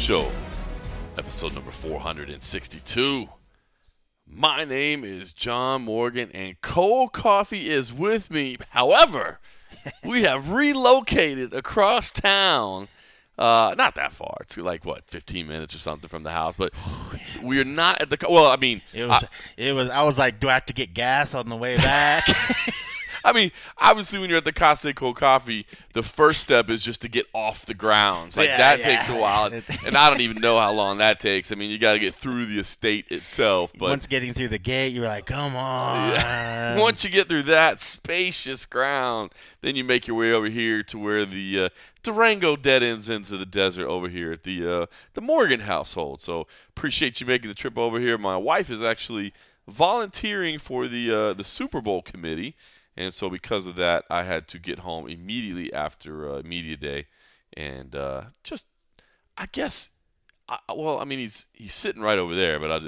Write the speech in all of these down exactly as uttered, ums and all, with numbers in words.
Show, episode number four hundred sixty-two. My name is John Morgan, and Cold Coffee is with me. However, we have relocated across town. Uh, not that far. It's like, what, fifteen minutes or something from the house. But we are not at the – well, I mean – It was, I, it was. I was like, do I have to get gas on the way back? I mean, obviously, when you're at the Casa Cold Coffee, the first step is just to get off the grounds. Like, yeah, that yeah. takes a while, and I don't even know how long that takes. I mean, you got to get through the estate itself. But once getting through the gate, you're like, come on. Yeah. Once you get through that spacious ground, then you make your way over here to where the uh, Durango dead ends into the desert over here at the uh, the Morgan household. So appreciate you making the trip over here. My wife is actually volunteering for the uh, the Super Bowl committee. And so because of that, I had to get home immediately after uh, media day, and uh, just, I guess, I, well, I mean, he's he's sitting right over there, but I,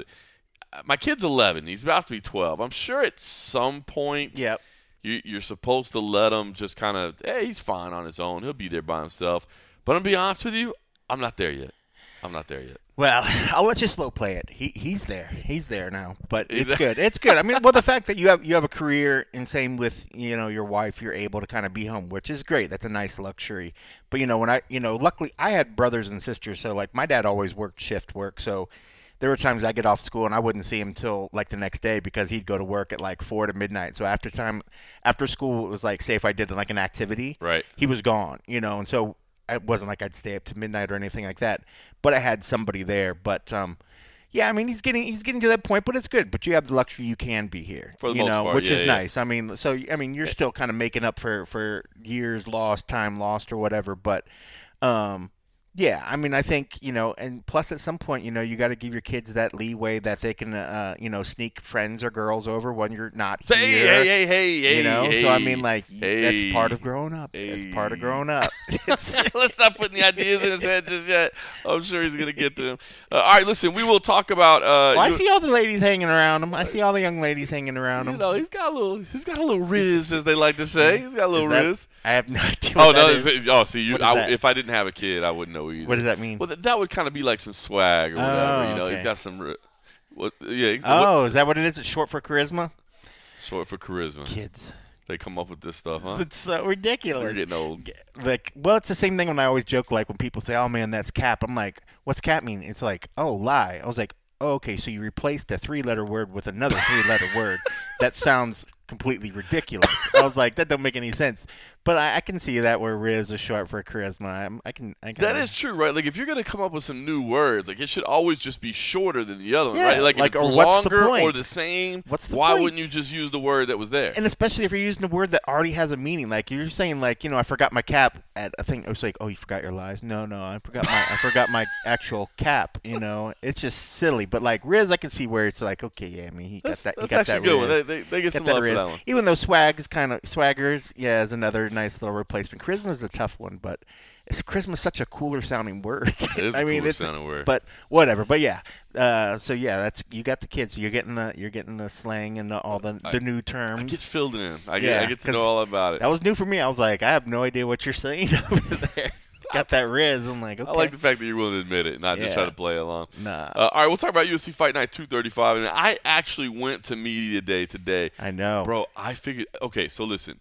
my kid's eleven. He's about to be twelve. I'm sure at some point, yep. you, you're supposed to let him just kind of, hey, he's fine on his own. He'll be there by himself. But I'm going to be honest with you, I'm not there yet. I'm not there yet. Well, I'll let you slow play it. He he's there. He's there now. But He's it's there. good. It's good. I mean, well, the fact that you have you have a career, and same with, you know, your wife, you're able to kind of be home, which is great. That's a nice luxury. But, you know, when I, you know, luckily I had brothers and sisters, so like my dad always worked shift work, so there were times I get off school and I wouldn't see him till like the next day because he'd go to work at like four to midnight. So after time after school, it was like, say if I did like an activity, right, he was gone, you know, and so it wasn't like I'd stay up to midnight or anything like that, but I had somebody there. But um, yeah, I mean, he's getting he's getting to that point, but it's good. But you have the luxury you can be here, for the you most know, part, which yeah, is yeah. nice. I mean, so I mean, you're still kind of making up for, for years lost, time lost, or whatever. But um, yeah, I mean, I think, you know, and plus at some point, you know, you got to give your kids that leeway that they can, uh, you know, sneak friends or girls over when you're not here. Hey, hey, hey, hey, hey, you know, hey, so I mean, like, hey, that's part of growing up. hey. That's part of growing up. Let's not put any ideas in his head just yet. I'm sure he's going to get them. Uh, all right, listen, we will talk about. Uh, well, I you, see all the ladies hanging around him. I see all the young ladies hanging around you him. know, he's got a little, he's got a little riz, as they like to say. He's got a little Is that- riz. I have no idea. Oh What no! that Is is. it, oh, see, you. What is I, that? if I didn't have a kid, I wouldn't know either. What does that mean? Well, that, that would kind of be like some swag or whatever. Oh, you know, he's okay. got some. ri- What? Yeah. He's, Oh, what, is that what it is? It's short for charisma? short for charisma. Kids. They come up with this stuff, huh? It's so ridiculous. We're getting old. Like, well, it's the same thing when I always joke, like when people say, "Oh man, that's cap." I'm like, "What's cap mean?" It's like, "Oh, lie." I was like, "Oh, okay, so you replaced a three-letter word with another three-letter word. That sounds completely ridiculous." I was like, "That don't make any sense." But I, I can see that where Riz is short for charisma. I'm, I can. I can. That is true, right? Like if you're gonna come up with some new words, like it should always just be shorter than the other one, Yeah, right? Like, like, if it's or what's the longer point? or the same, What's the why point? wouldn't you just use the word that was there? And especially if you're using a word that already has a meaning, like you're saying, like, you know, I forgot my cap at a thing. It was like, oh, you forgot your lies. No, no, I forgot my, I forgot my actual cap. You know, it's just silly. But like Riz, I can see where it's like, okay, yeah, I mean, he that's got that. that's he got actually that a good one. Riz. They, they, they get Got some that love for Riz. that one. Even though swag is kind of swaggers, yeah, is another nice little replacement. Charisma is a tough one, but it's, charisma is such a cooler sounding word. It is I a mean, cooler it's sounding word. But whatever. But yeah. Uh, so yeah, that's you got the kids. So you're getting the you're getting the slang and the, all the I- the new terms. I get filled in. I get Yeah, I get to 'cause know all about it. That was new for me. I was like, I have no idea what you're saying over there. Got that Riz. I'm like, okay. I like the fact that you're willing to admit it, not just Yeah. try to play along. Nah. Uh, all right, we'll talk about U F C Fight Night two thirty-five. And I actually went to media day today. I know. Bro, I figured – okay, so listen.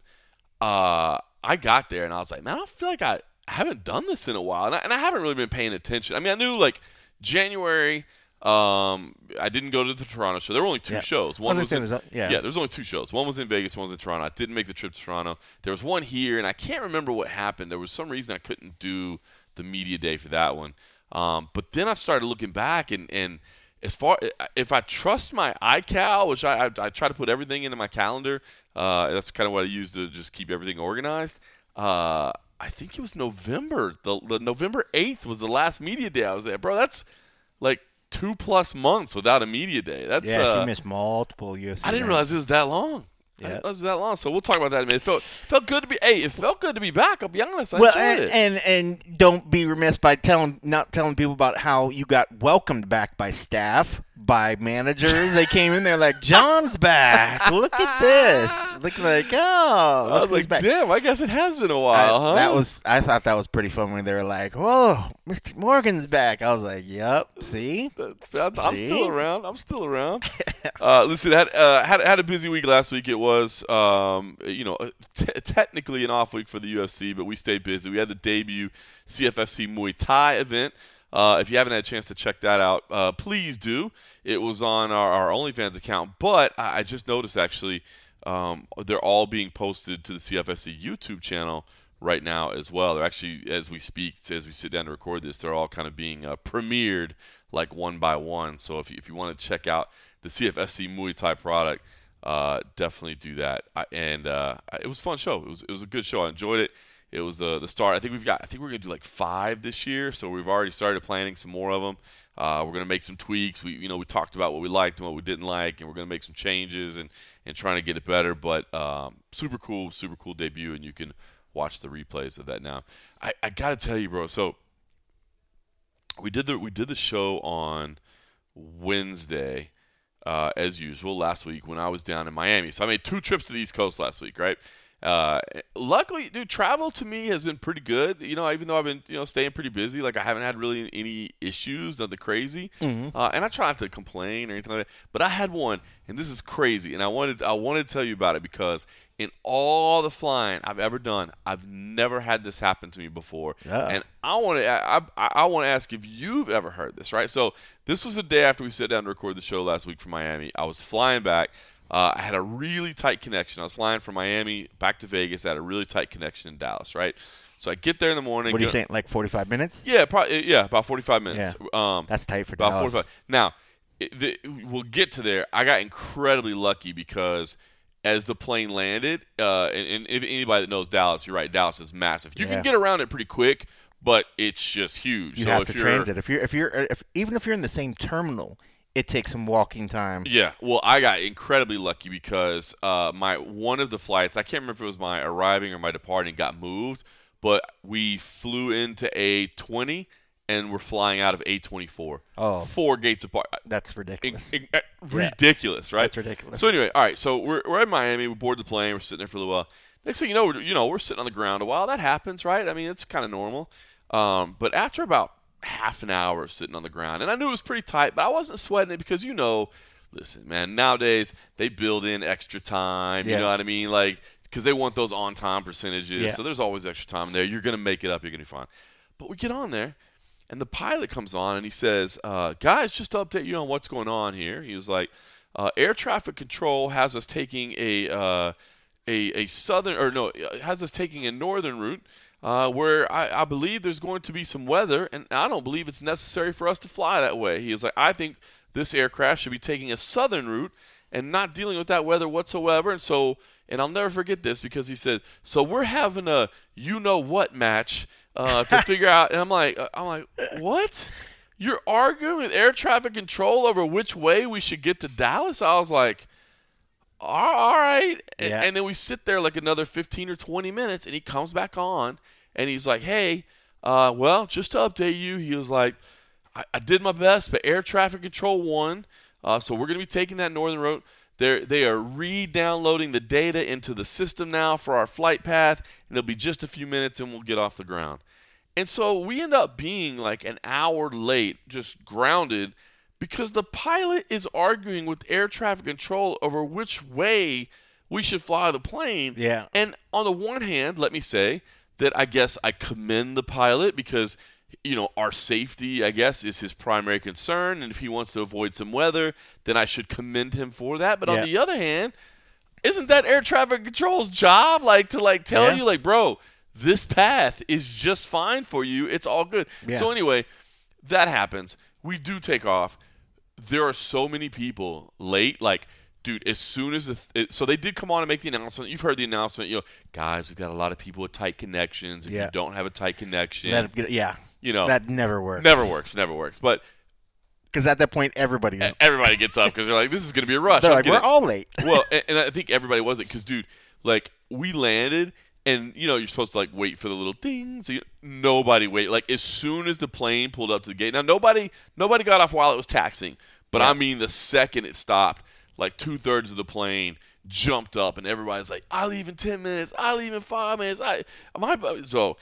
Uh, I got there, and I was like, man, I feel like I haven't done this in a while. And I, and I haven't really been paying attention. I mean, I knew, like, January um, – I didn't go to the Toronto show. There were only two Yeah. shows. I One was was gonna in, say there's a- yeah. yeah, there was only two shows. One was in Vegas, one was in Toronto. I didn't make the trip to Toronto. There was one here, and I can't remember what happened. There was some reason I couldn't do the media day for that one. Um, but then I started looking back, and, and as far if I trust my iCal, which I, I, I try to put everything into my calendar, uh, that's kind of what I use to just keep everything organized. Uh, I think it was November. The, the November eighth was the last media day I was there. Bro, that's like two plus months without a media day. That's Yeah, so uh, you missed multiple U F C I didn't events. realize it was that long. I Yeah. didn't realize it was that long. So we'll talk about that in a minute. It felt felt good to be. Hey, it felt good to be back. I'll be honest. I Well, enjoyed and, it. and and don't be remiss by telling not telling people about how you got welcomed back by staff by managers. They came in there like, John's back. Look at this. Look like, oh, I was like, back. damn, I guess it has been a while, I, huh? That was, I thought that was pretty fun when they were like, whoa, Mister Morgan's back. I was like, yep, see? That's, I'm see? still around. I'm still around. uh, listen, had, uh, had had a busy week last week. It was, um, you know, t- technically an off week for the U F C, but we stayed busy. We had the debut C F F C Muay Thai event. Uh, if you haven't had a chance to check that out, uh, please do. It was on our, our OnlyFans account, but I, I just noticed actually um, they're all being posted to the C F F C YouTube channel right now as well. They're actually, as we speak, as we sit down to record this, they're all kind of being uh, premiered like one by one. So if you, if you want to check out the C F F C Muay Thai product, uh, definitely do that. I, and uh, it was a fun show. It was it was a good show. I enjoyed it. It was the the start. I think we've got. I think we're gonna do like five this year. So we've already started planning some more of them. Uh, we're gonna make some tweaks. We you know we talked about what we liked and what we didn't like, and we're gonna make some changes and, and trying to get it better. But um, super cool, super cool debut, and you can watch the replays of that now. I, I gotta tell you, bro. So we did the we did the show on Wednesday, uh, as usual. Last week when I was down in Miami, so I made two trips to the East Coast last week, right? Uh, luckily, dude, travel to me has been pretty good. You know, even though I've been, you know, staying pretty busy, like I haven't had really any issues, nothing crazy. Mm-hmm. Uh, and I try not to complain or anything like that. But I had one, and this is crazy. And I wanted, I wanted to tell you about it because in all the flying I've ever done, I've never had this happen to me before. Uh-oh. And I want to, I, I, I want to ask if you've ever heard this, right? So this was the day after we sat down to record the show last week from Miami. I was flying back. Uh, I had a really tight connection. I was flying from Miami back to Vegas. I had a really tight connection in Dallas, right? So I get there in the morning. What are you go, saying, like forty-five minutes? Yeah, probably. Yeah, about forty-five minutes. Yeah. Um, That's tight for about Dallas. forty-five. Now, it, the, we'll get to there. I got incredibly lucky because as the plane landed, uh, and, and if anybody that knows Dallas, you're right, Dallas is massive. You Yeah. can get around it pretty quick, but it's just huge. You so have if to you're, transit. If you're, if you're, if even if you're in the same terminal, it takes some walking time. Yeah, well, I got incredibly lucky because uh, my one of the flights, I can't remember if it was my arriving or my departing, got moved, but we flew into A twenty and we're flying out of A twenty-four. Oh. Four gates apart. That's ridiculous. In, in, ridiculous, right? That's ridiculous. So anyway, all right, so we're we're in Miami. We board the plane. We're sitting there for a little while. Next thing you know, we're, you know, we're sitting on the ground a while. That happens, right? I mean, it's kind of normal. Um, but after about half an hour of sitting on the ground, and I knew it was pretty tight, but I wasn't sweating it because, you know, listen, man, nowadays they build in extra time. Yeah. You know what I mean? Like, because they want those on-time percentages. Yeah. So there's always extra time in there. You're going to make it up. You're going to be fine. But we get on there. And the pilot comes on and he says, uh, guys, just to update you on what's going on here. He was like, uh, air traffic control has us taking a, uh, a a southern, or no, has us taking a northern route uh, where I, I believe there's going to be some weather, and I don't believe it's necessary for us to fly that way. He was like, I think this aircraft should be taking a southern route and not dealing with that weather whatsoever. And so, and I'll never forget this because he said, so we're having a you-know-what match Uh, to figure out, and I'm like, uh, I'm like, what? You're arguing with air traffic control over which way we should get to Dallas? I was like, all right. And, Yeah. and then we sit there like another fifteen or twenty minutes, and he comes back on, and he's like, hey, uh, well, just to update you, he was like, I, I did my best, but air traffic control won, uh, so we're going to be taking that northern route. They're, they are re-downloading the data into the system now for our flight path, and it'll be just a few minutes and we'll get off the ground. And so we end up being like an hour late, just grounded, because the pilot is arguing with air traffic control over which way we should fly the plane. Yeah. And on the one hand, let me say that I guess I commend the pilot because, you know, our safety, I guess, is his primary concern. And if he wants to avoid some weather, then I should commend him for that. But Yeah. on the other hand, isn't that air traffic control's job, like, to, like, tell Yeah. you, like, bro, this path is just fine for you. It's all good. Yeah. So anyway, that happens. We do take off. There are so many people late, like, dude, as soon as the th- – so they did come on and make the announcement. You've heard the announcement. You know, guys, we've got a lot of people with tight connections. If Yeah. you don't have a tight connection, That, yeah. you know, That never works. never works, never works. But Because at that point, everybody's e- everybody gets up because they're like, this is going to be a rush. they're I'm like, we're getting- all late. well, and, and I think everybody wasn't because, dude, like, we landed and, you know, you're supposed to, like, wait for the little dings. So you, nobody waited. Like, as soon as the plane pulled up to the gate. Now, nobody nobody got off while it was taxiing. But Yeah. I mean, the second it stopped, like two thirds of the plane jumped up, and everybody's like, "I leave in ten minutes. I leave in five minutes." I my so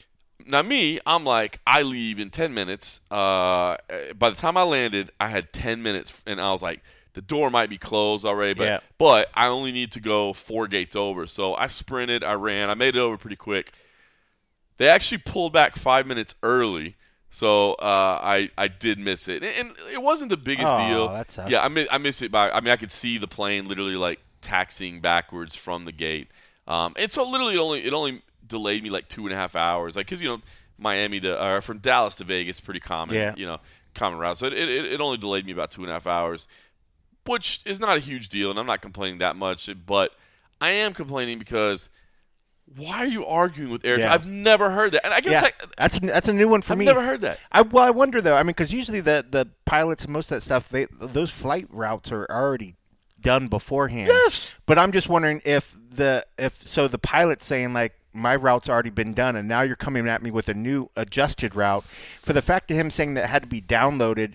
now me, I'm like, I leave in ten minutes. Uh, by the time I landed, I had ten minutes, and I was like, the door might be closed already, but Yeah. but I only need to go four gates over. So I sprinted, I ran, I made it over pretty quick. They actually pulled back five minutes early. So uh, I I did miss it, and it wasn't the biggest Oh, deal. that sucks. Yeah, I miss I miss it by. I mean, I could see the plane literally like taxiing backwards from the gate, um, and so literally it only it only delayed me like two and a half hours. Like, cause you know Miami to or from Dallas to Vegas, pretty common. Yeah. You know, common route. So it, it it only delayed me about two and a half hours, which is not a huge deal, and I'm not complaining that much. But I am complaining because. Why are you arguing with air? Yeah. I've never heard that, and I guess Yeah, I, that's that's a new one for I've me. never heard that. I well, I wonder though. I mean, because usually the the pilots and most of that stuff, they those flight routes are already done beforehand. Yes. But I'm just wondering if the if so the pilot's saying like my route's already been done, and now you're coming at me with a new adjusted route. For the fact of him saying that it had to be downloaded.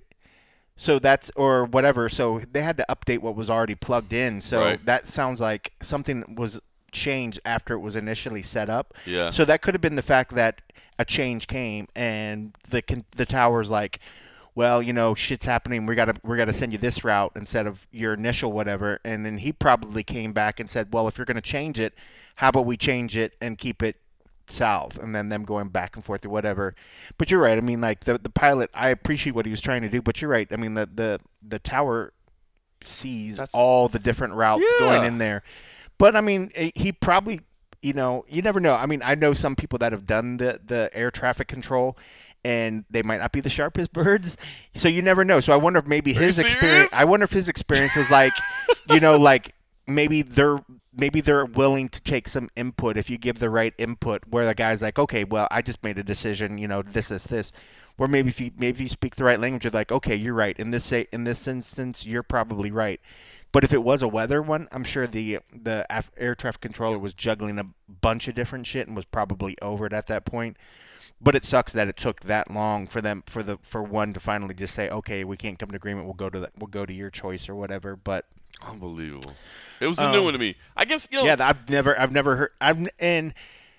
So that's or whatever. So they had to update what was already plugged in. So Right. that sounds like something was changed after it was initially set up. Yeah. So that could have been the fact that a change came and the con- the tower's like, well, you know, shit's happening. We gotta we gotta send you this route instead of your initial whatever. And then he probably came back and said, well, if you're gonna change it, how about we change it and keep it south, and then them going back and forth or whatever. But you're right. I mean, like the the pilot, I appreciate what he was trying to do, but you're right. I mean, the the the tower sees That's- all the different routes Yeah. going in there. But I mean, eh, he probably, you know, you never know. I mean, I know some people that have done the the air traffic control, and they might not be the sharpest birds. So you never know. So I wonder if maybe you his serious? experience. I wonder if his experience was like, you know, like maybe they're maybe they're willing to take some input if you give the right input. Where the guy's like, okay, well, I just made a decision. You know, this is this. Or maybe if you maybe if you speak the right language, you're like, okay, you're right. In this say in this instance, you're probably right. But if it was a weather one, I'm sure the the af- air traffic controller was juggling a bunch of different shit and was probably over it at that point. But it sucks that it took that long for them for the for one to finally just say, okay, we can't come to agreement. We'll go to the, we'll go to your choice or whatever. But Unbelievable. It was a Um, new one to me. I guess you know. yeah, I've never I've never heard I've and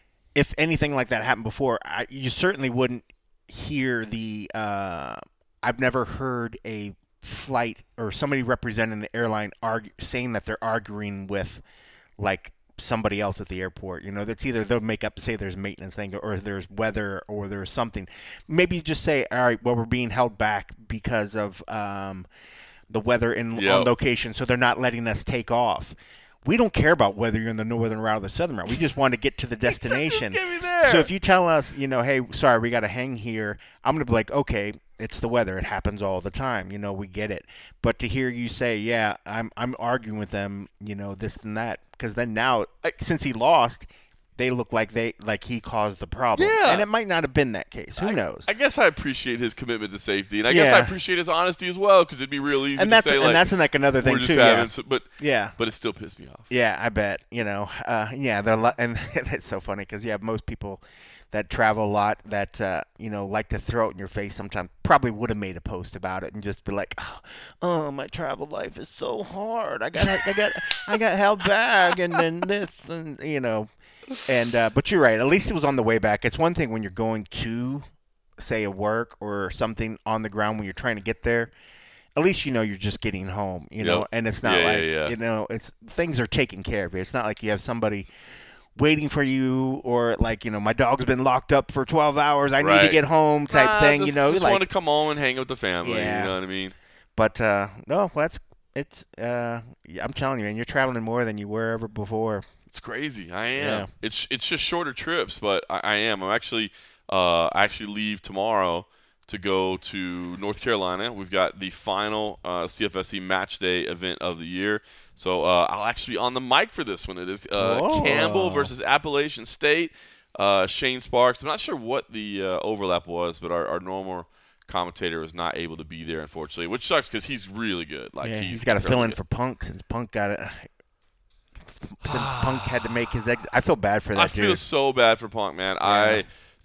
if anything like that happened before, I, you certainly wouldn't hear the. Uh, I've never heard a flight or somebody representing the airline argue, saying that they're arguing with like somebody else at the airport. You know, that's either they'll make up say there's maintenance thing or there's weather or there's something. Maybe just say, all right, well, we're being held back because of um, the weather in Yep. on location, so they're not letting us take off. We don't care about whether you're in the northern route or the southern route. We just want to get to the destination. Get me there. So if you tell us, you know, hey, sorry, we got to hang here, I'm going to be like, okay, it's the weather. It happens all the time. You know, we get it. But to hear you say, yeah, I'm I'm arguing with them, you know, this and that, because then now, I- since he lost, they look like they like he caused the problem. Yeah. And it might not have been that case. Who I, knows? I guess I appreciate his commitment to safety, and I guess I Yeah. appreciate his honesty as well, because it'd be real easy and to that's say and like that's like another we're thing just too. having, Yeah. so, but Yeah. but it still pissed me off. Yeah, I bet. You know, uh, yeah, they're lo- and it's so funny because yeah, most people that travel a lot that uh, you know like to throw it in your face sometimes probably would have made a post about it and just be like, oh, oh my travel life is so hard. I got I got I got held back and then this and you know, and uh, but you're right. At least it was on the way back. It's one thing when you're going to say a work or something on the ground when you're trying to get there. At least you know you're just getting home, you know, Yep. and it's not Yeah, yeah, like yeah. you know, it's things are taken care of. It's not like you have somebody waiting for you or like you know my dog's been locked up for twelve hours. I need to Right. get home type Nah, thing. just, you know, just like want to come home and hang out with the family. Yeah. You know what I mean? but uh, no, that's it's. Uh, yeah, I'm telling you, man, you're traveling more than you were ever before. It's crazy. I am. Yeah. It's it's just shorter trips, but I, I am. I'm actually uh, I actually leave tomorrow to go to North Carolina. We've got the final uh, C F F C Match Day event of the year. So uh, I'll actually be on the mic for this one. It is uh, Oh. Campbell versus Appalachian State. Uh, Shane Sparks. I'm not sure what the uh, overlap was, but our, our normal commentator was not able to be there, unfortunately, which sucks because he's really good. Like yeah, he's, he's got to fill incredibly in good. for Punk since Punk got it. Since Punk had to make his exit, I feel bad for that I dude. feel so bad for Punk, man. Yeah. I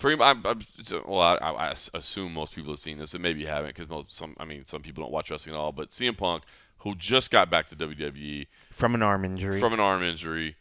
For him, I'm, I'm well, I, I assume most people have seen this, and maybe you haven't, because most some, I mean, some people don't watch wrestling at all. But C M Punk, who just got back to W W E from an arm injury, from an arm injury,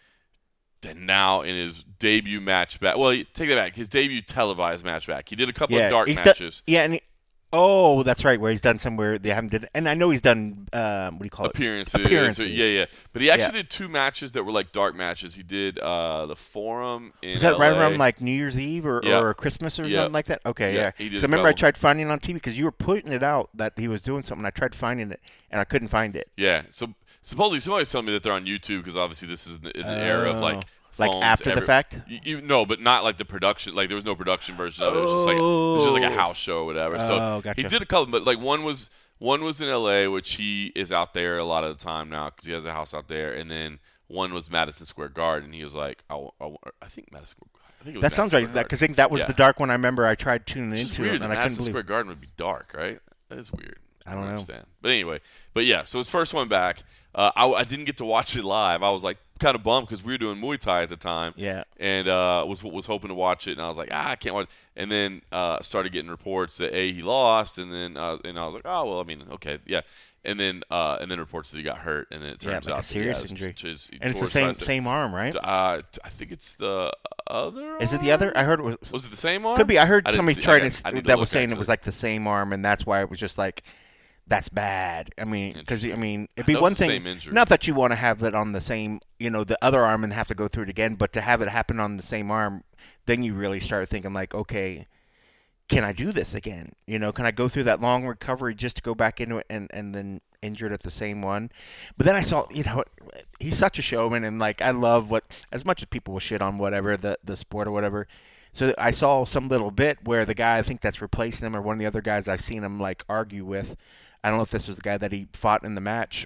and now in his debut match back. Well, take that back. His debut televised match back. He did a couple yeah, of dark he's matches. Done, yeah, and he, oh, that's right, where he's done somewhere they haven't did, and I know he's done um, what do you call appearances. it? Appearances. Yeah, yeah. But he actually yeah. did two matches that were like dark matches. He did uh, the Forum in Was that L A. right around like New Year's Eve or, yeah. or Christmas or yeah. something like that? Okay, yeah. yeah. He did so I remember couple. I tried finding it on T V because you were putting it out that he was doing something. I tried finding it and I couldn't find it. Yeah. So supposedly somebody's telling me that they're on YouTube because obviously this is in the, in the oh. era of like. Like after every, the fact? You, you, no, but not like the production. Like there was no production version of it. It was just like it was just like a house show or whatever. So oh, gotcha. he did a couple, but like one was one was in L A, which he is out there a lot of the time now because he has a house out there, and then one was Madison Square Garden. He was like, I, I, I think Madison. I think it was that Madison sounds right. Because I think that was yeah. the dark one. I remember I tried tuning it's into weird it, and that I couldn't Madison believe. Square Garden would be dark, right? That is weird. I don't, I don't know. understand. But anyway, but yeah. So his first one back. Uh, I, I didn't get to watch it live. I was like kind of bummed because we were doing Muay Thai at the time. Yeah. And uh, was was hoping to watch it, and I was like, ah, I can't watch. And then uh, started getting reports that a he lost, and then uh, and I was like, oh well, I mean, okay, yeah. And then uh, and then reports that he got hurt, and then it turns yeah, like out a serious that, yeah, injury. Just, and it's the same same arm, right? Uh, I think it's the other. Is arm? it the other? I heard it was. Was it the same arm? Could be. I heard I somebody see, tried got, to, to that was saying actually. it was like the same arm, and that's why it was just like. That's bad. I mean, because I mean, it'd be one thing. Not that you want to have it on the same, you know, the other arm and have to go through it again, but to have it happen on the same arm, then you really start thinking like, okay, can I do this again? You know, can I go through that long recovery just to go back into it and and then injured at the same one? But then I saw, you know, he's such a showman, and like I love what as much as people will shit on whatever the the sport or whatever. So I saw some little bit where the guy I think that's replacing him or one of the other guys I've seen him like argue with. I don't know if this was the guy that he fought in the match.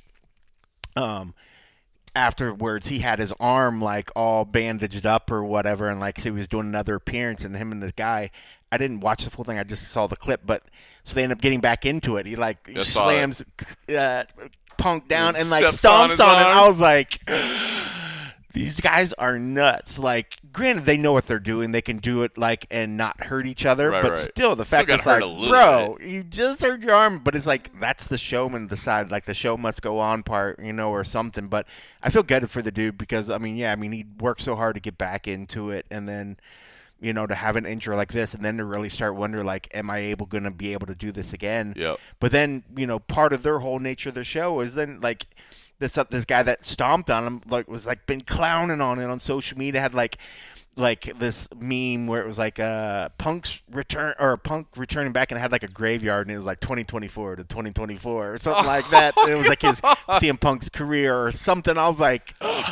Um, afterwards, he had his arm like all bandaged up or whatever, and like so he was doing another appearance, and him and the guy. I didn't watch the full thing. I just saw the clip, but so they end up getting back into it. He like I slams uh, Punk down and, and like stomps stomps on, on it. I was like. These guys are nuts. Like, granted, they know what they're doing. They can do it, like, and not hurt each other. Right, but right. still, the still fact is, like, bro, bit. You just hurt your arm. But it's like, that's the showman side. Like, the show must go on part, you know, or something. But I feel good for the dude because, I mean, yeah, I mean, he worked so hard to get back into it. And then, you know, to have an injury like this and then to really start wondering, like, am I able going to be able to do this again? Yep. But then, you know, part of their whole nature of the show is then, like, This uh, this guy that stomped on him like was like been clowning on it on social media. Had like like this meme where it was like uh Punk's return or Punk returning back and it had like a graveyard and it was like twenty twenty-four to twenty twenty-four or something like that. And it was like his C M Punk's career or something. I was like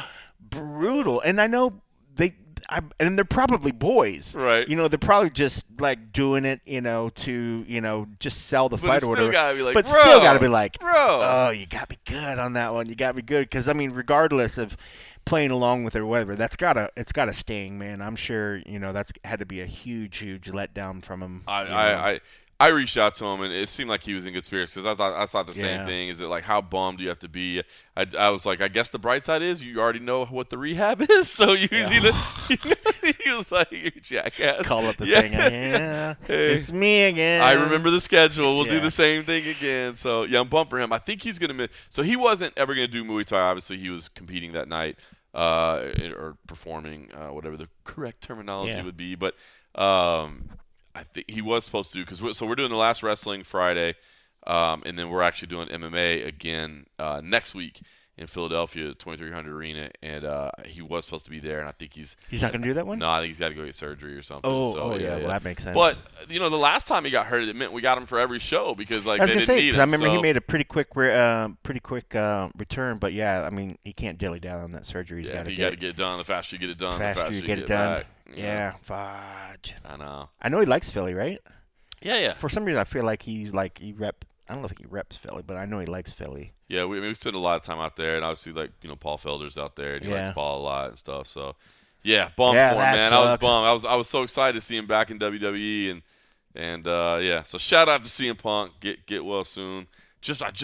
brutal. And I know they. I, and they're probably boys, right? You know, they're probably just like doing it, you know, to you know just sell the but fight it's or whatever. Still gotta be like, but bro, still got to be like, bro. Oh, you got to be good on that one. You got to be good because I mean, regardless of playing along with it or whatever, that's gotta it's gotta sting, man. I'm sure you know that's had to be a huge, huge letdown from him. I, you know? I, I I reached out to him, and it seemed like he was in good spirits because I thought I thought the same Yeah. thing. Is it like how bummed do you have to be? I, I was like, I guess the bright side is you already know what the rehab is, so you Yeah. either he was like, "You're a jackass." Call up the yeah. saying, yeah, Hey, it's me again. I remember the schedule. We'll do Yeah. the same thing again. So yeah, I'm bummed for him. I think he's gonna miss. So he wasn't ever gonna do Muay Thai. Obviously, he was competing that night uh, or performing, uh, whatever the correct terminology Yeah. would be, but. Um, I think he was supposed to because we're, so we're doing the last wrestling Friday, um, and then we're actually doing M M A again uh, next week in Philadelphia, twenty-three hundred Arena, and uh, he was supposed to be there, and I think he's He's not going to do that one? No, I think he's got to go get surgery or something. Oh, so, oh yeah, yeah, well yeah. that makes sense. But you know, the last time he got hurt, it meant we got him for every show because like I was they gonna didn't say need because him. I remember so. he made a pretty quick, re- uh, pretty quick uh, return. But yeah, I mean he can't dilly down on that surgery. He's yeah, got to you get got to it. get it done. The faster you get it done, faster, the faster you get you it get done. back. Yeah, fudge. I know. I know he likes Philly, right? Yeah, yeah. For some reason, I feel like he's like he rep. I don't know if he reps Philly, but I know he likes Philly. Yeah, we I mean, we spend a lot of time out there, and obviously, like you know, Paul Felder's out there, and he Yeah. likes Paul a lot and stuff. So, yeah, bummed Yeah, for him, that man. I was sucks. bummed. I was I was so excited to see him back in W W E, and and uh, yeah. So shout out to C M Punk. Get get well soon. Just I just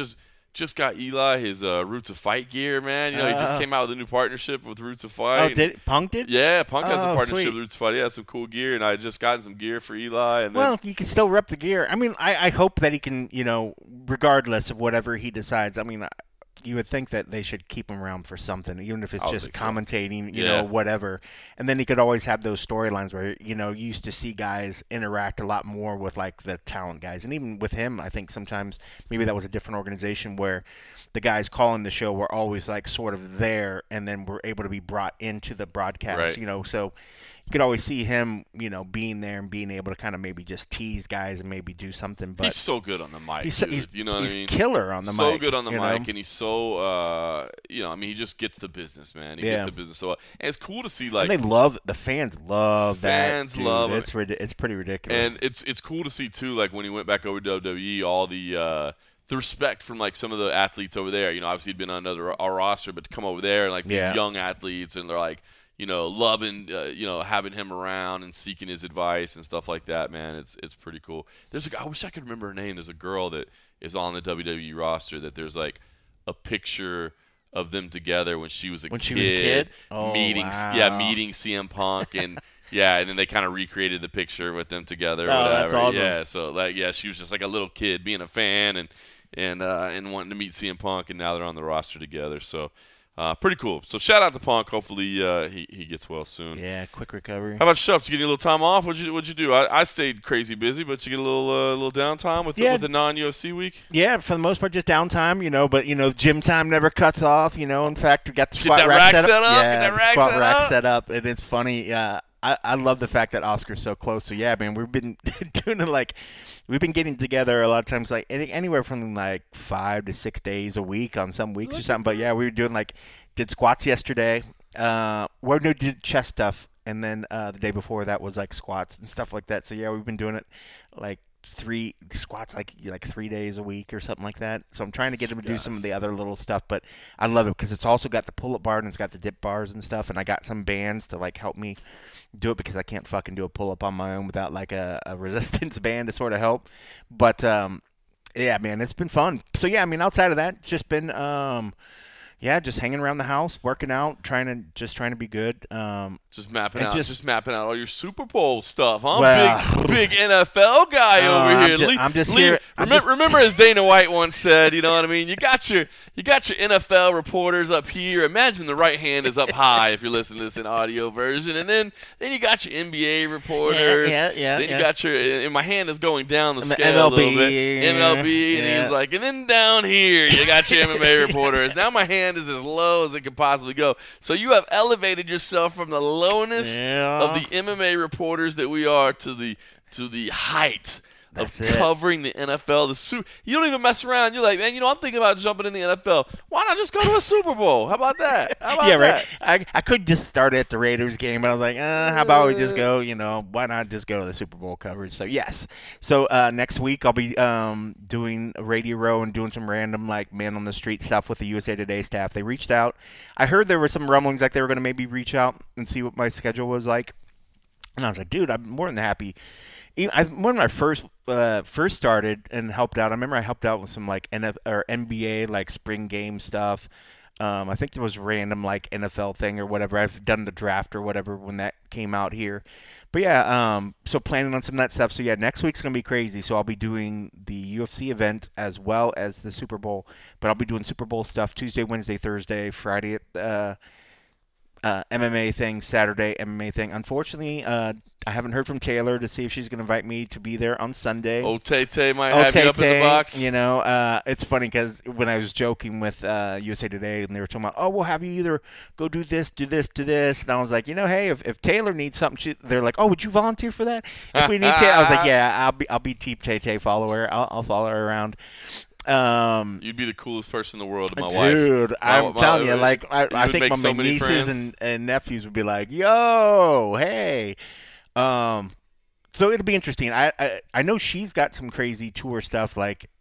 just got Eli his uh, Roots of Fight gear, man. You know, he just Uh, came out with a new partnership with Roots of Fight. Oh, did Punk did? Yeah, Punk has a Oh, partnership sweet. with Roots of Fight. He has some cool gear, and I just got some gear for Eli. And then, Well, you can still rep the gear. I mean, I, I hope that he can, you know, regardless of whatever he decides. I mean, you would think that they should keep him around for something, even if it's I would just think so. commentating, you Yeah. know, whatever. And then he could always have those storylines where, you know, you used to see guys interact a lot more with, like, the talent guys. And even with him, I think sometimes maybe that was a different organization where the guys calling the show were always, like, sort of there and then were able to be brought into the broadcast, Right. you know. So you could always see him, you know, being there and being able to kind of maybe just tease guys and maybe do something. But he's so good on the mic, he's, so, dude. he's, you know what he's I mean? killer on the so mic. good on the you mic, know? and he's so, uh, you know, I mean, he just gets the business, man. He Yeah. gets the business. So, and it's cool to see, like, And they love the fans love Fans that. Dude. love him. it's rid- it's pretty ridiculous. and it's it's cool to see too, like when he went back over to W W E, all the uh, the respect from like some of the athletes over there. You know, obviously he'd been on another our roster, but to come over there and like these Yeah. young athletes, and they're like, you know, loving, uh, you know, having him around and seeking his advice and stuff like that. Man, it's it's pretty cool. There's a, I wish I could remember her name. There's a girl that is on the W W E roster that there's like a picture of them together when she was a When kid, she was a kid? Oh, meeting, wow. yeah, meeting C M Punk and. Yeah, and then they kind of recreated the picture with them together. Or Oh, whatever. that's awesome. Yeah, so like, yeah, she was just like a little kid being a fan and and uh, and wanting to meet C M Punk, and now they're on the roster together. So uh, pretty cool. So shout out to Punk. Hopefully uh, he he gets well soon. yeah, quick recovery. How about yourself? Did you get any little time off? What'd you What'd you do? I, I stayed crazy busy, but you get a little uh, little downtime with Yeah. the, with the non U F C week. Yeah, for the most part, just downtime, you know. But you know, gym time never cuts off. You know, in fact, we got the Get squat that rack, rack set set up. up, Yeah, get that the rack squat set rack up. set up, and it's funny. Uh, I I love the fact that Oscar's so close. So yeah, man, we've been doing it like we've been getting together a lot of times, like any, anywhere from like five to six days a week on some weeks or something. But yeah, we were doing like did squats yesterday. Uh, we did chest stuff, and then uh, the day before that was like squats and stuff like that. So yeah, we've been doing it like three squats like like three days a week or something like that. So I'm trying to get him to do some of the other little stuff, but I love it because it's also got the pull-up bar and it's got the dip bars and stuff, and I got some bands to like help me do it because I can't fucking do a pull-up on my own without like a, a resistance band to sort of help. But um, yeah, man, it's been fun. So yeah, I mean, outside of that, it's just been um, yeah, just hanging around the house, working out, trying to just trying to be good. Um, Just mapping And out, just- just, mapping out all your Super Bowl stuff, huh? Well- big, big N F L guy Oh, over I'm here. ju- Le- I'm just leave- here- I'm Remember, just- remember, as Dana White once said, you know what I mean? You got your, you got your N F L reporters up here. Imagine the right hand is up high if you're listening to this in audio version, and then, then you got your N B A reporters. Yeah, yeah, yeah, Then you yeah. got your, and my hand is going down the And the scale M L B, a little bit. M L B, and yeah. he's like, and then down here you got your M M A reporters. Now my hand is as low as it could possibly go. So you have elevated yourself from the lowness Yeah. of the M M A reporters that we are to the to the height That's of it. covering the N F L. The su- you don't even mess around. You're like, man, you know, I'm thinking about jumping in the N F L. Why not just go to a Super Bowl? How about that? How about yeah, that? right. I, I could just start at the Raiders game, but I was like, uh, how about we just go, you know, why not just go to the Super Bowl coverage? So, yes. So, uh, next week I'll be um, doing a Radio Row and doing some random, like, man on the street stuff with the U S A Today staff. They reached out. I heard there were some rumblings like they were going to maybe reach out and see what my schedule was like. And I was like, dude, I'm more than happy. Even, I, when I first uh, first started and helped out, I remember I helped out with some like N F or N B A like spring game stuff. Um, I think there was random like N F L thing or whatever. I've done the draft or whatever when that came out here. But yeah, um, so planning on some of that stuff. So yeah, next week's gonna be crazy. So I'll be doing the U F C event as well as the Super Bowl. But I'll be doing Super Bowl stuff Tuesday, Wednesday, Thursday, Friday at uh, uh, M M A thing, Saturday M M A thing. Unfortunately, uh, I haven't heard from Taylor to see if she's going to invite me to be there on Sunday. Oh, Tay Tay might Oh, have you up in the Tay-Tay, box. You know, uh, it's funny because when I was joking with uh, U S A Today and they were talking about, oh, we'll have you either go do this, do this, do this. And I was like, you know, hey, if, if Taylor needs something, she, they're like, oh, would you volunteer for that? If we need Taylor, I was like, yeah, I'll be I'll be Team Tay-Tay follower. I'll, I'll follow her around. Um, You'd be the coolest person in the world to my wife. Dude, I'm My- my- telling you, like I, you I would think make my, so my many nieces friends. and, and nephews would be like, "Yo, hey." Um, so it'll be interesting. I, I I know she's got some crazy tour stuff like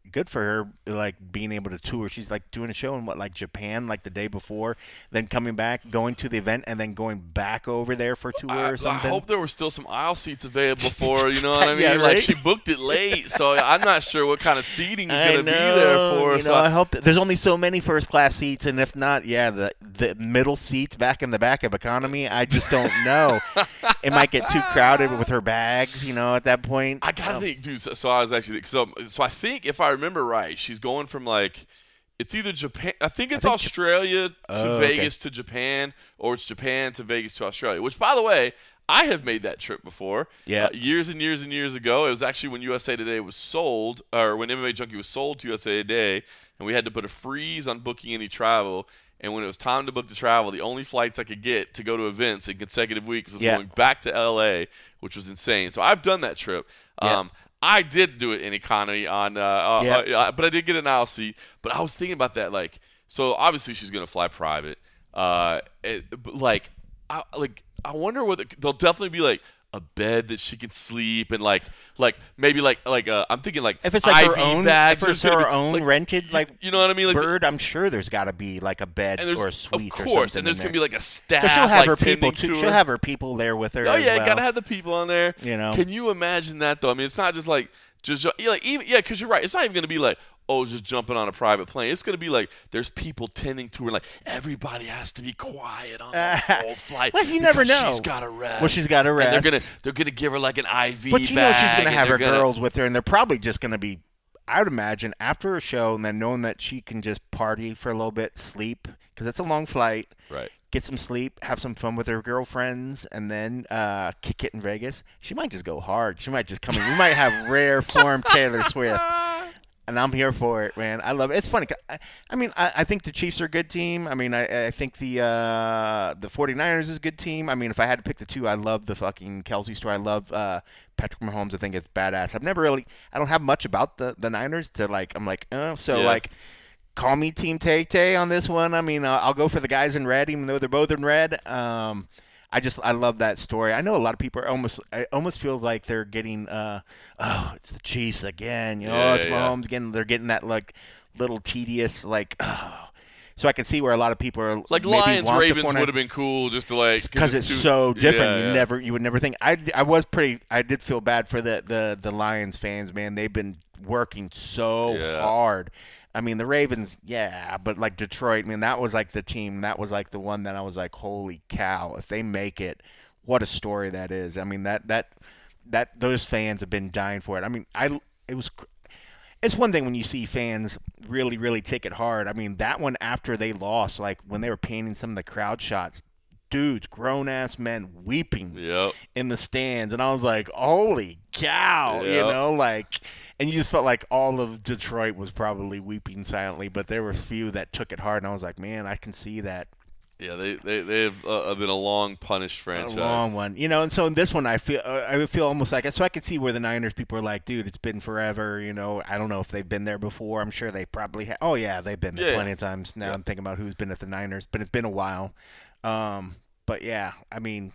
good for her, like being able to tour. She's like doing a show in what, like Japan, like the day before, then coming back, going to the event, and then going back over there for tour I, or something. I hope there were still some aisle seats available for her. You know what I mean? Yeah, Like right? she booked it late, so I'm not sure what kind of seating is I going to be know, there for her. You so know, I- I hope that, there's only so many first class seats, and if not, yeah, the the middle seats back in the back of economy. I just don't know. It might get too crowded with her bags. You know, at that point. I gotta Um, think, dude. So, so I was actually so so I think if I remember right, she's going from like it's either Japan. I think it's think- Australia to Oh, okay. Vegas to Japan, or it's Japan to Vegas to Australia. Which, by the way, I have made that trip before. Yeah. uh, years and years and years ago. It was actually when U S A Today was sold, or when M M A Junkie was sold to U S A Today, and we had to put a freeze on booking any travel. And when it was time to book the travel, the only flights I could get to go to events in consecutive weeks was Yeah. going back to L A, which was insane. So I've done that trip. Yeah. Um, I did do it in economy on, uh, uh, Yeah. uh, uh, but I did get an aisle seat. But I was thinking about that, like, so obviously she's gonna fly private. Uh, it, but like, I like, I wonder what the, there'll definitely be like a bed that she can sleep and like, like maybe like like uh, I'm thinking like If it's like I V her own, bags. if There's it's gonna her be, own like, rented like you know what I mean? Like the- bird, I'm sure there's got to be like a bed and there's or a suite of or course, something and there's in gonna there. be like a staff. But she'll have like, her people tending too. to She'll her. have her people there with her. Oh as yeah, well. gotta have the people on there. You know. Can you imagine that though? I mean, it's not just like just like even yeah, because you're right. It's not even gonna be like oh, just jumping on a private plane. It's gonna be like there's people tending to her. Like everybody has to be quiet on the whole flight. Well, you never because know. She's got to rest. Well, she's gotta And rest. they're gonna they're gonna give her like an I V. But you know she's bag, gonna and have her they're gonna- girls with her, and they're probably just gonna be. I would imagine after a show, and then knowing that she can just party for a little bit, sleep because it's a long flight. Right. Get some sleep, have some fun with her girlfriends, and then uh, kick it in Vegas. She might just go hard. She might just come in. We might have rare form Taylor Swift. And I'm here for it, man. I love it. It's funny. 'Cause I, I mean, I, I think the Chiefs are a good team. I mean, I, I think the uh, the 49ers is a good team. I mean, if I had to pick the two, I love the fucking Kelsey story. I love uh, Patrick Mahomes. I think it's badass. I've never really – I don't have much about the, the Niners to, like – I'm like, oh. So, Yeah. like, call me Team Tay-Tay on this one. I mean, uh, I'll go for the guys in red, even though they're both in red. Um I just I love that story. I know a lot of people are almost I almost feel like they're getting uh oh it's the Chiefs again, you know, Yeah, oh, it's yeah, yeah. Mahomes again. They're getting that like little tedious like oh. So I can see where a lot of people are Like maybe Lions want the Ravens 49 would have been cool just to like because it's too- so different. Yeah, you yeah. never you would never think. I, I was pretty. I did feel bad for the the the Lions fans, man. They've been working so Yeah. hard. I mean, the Ravens, yeah, but like Detroit, man, that was like the team. That was like the one that I was like, holy cow! If they make it, what a story that is. I mean, that that that those fans have been dying for it. I mean, I it was. It's one thing when you see fans really, really take it hard. I mean, that one after they lost, like when they were painting some of the crowd shots, dudes, grown ass men weeping Yep. in the stands, and I was like, "Holy cow!" You Yep. know, like, and you just felt like all of Detroit was probably weeping silently, but there were a few that took it hard, and I was like, "Man, I can see that." Yeah, they they they've uh, been a long punished franchise. A long one, you know. And so in this one, I feel uh, I feel almost like so I could see where the Niners people are like, "Dude, it's been forever." You know, I don't know if they've been there before. I'm sure they probably have. Oh yeah, they've been there Yeah. plenty of times. Now Yeah. I'm thinking about who's been at the Niners, but it's been a while. Um, but yeah, I mean,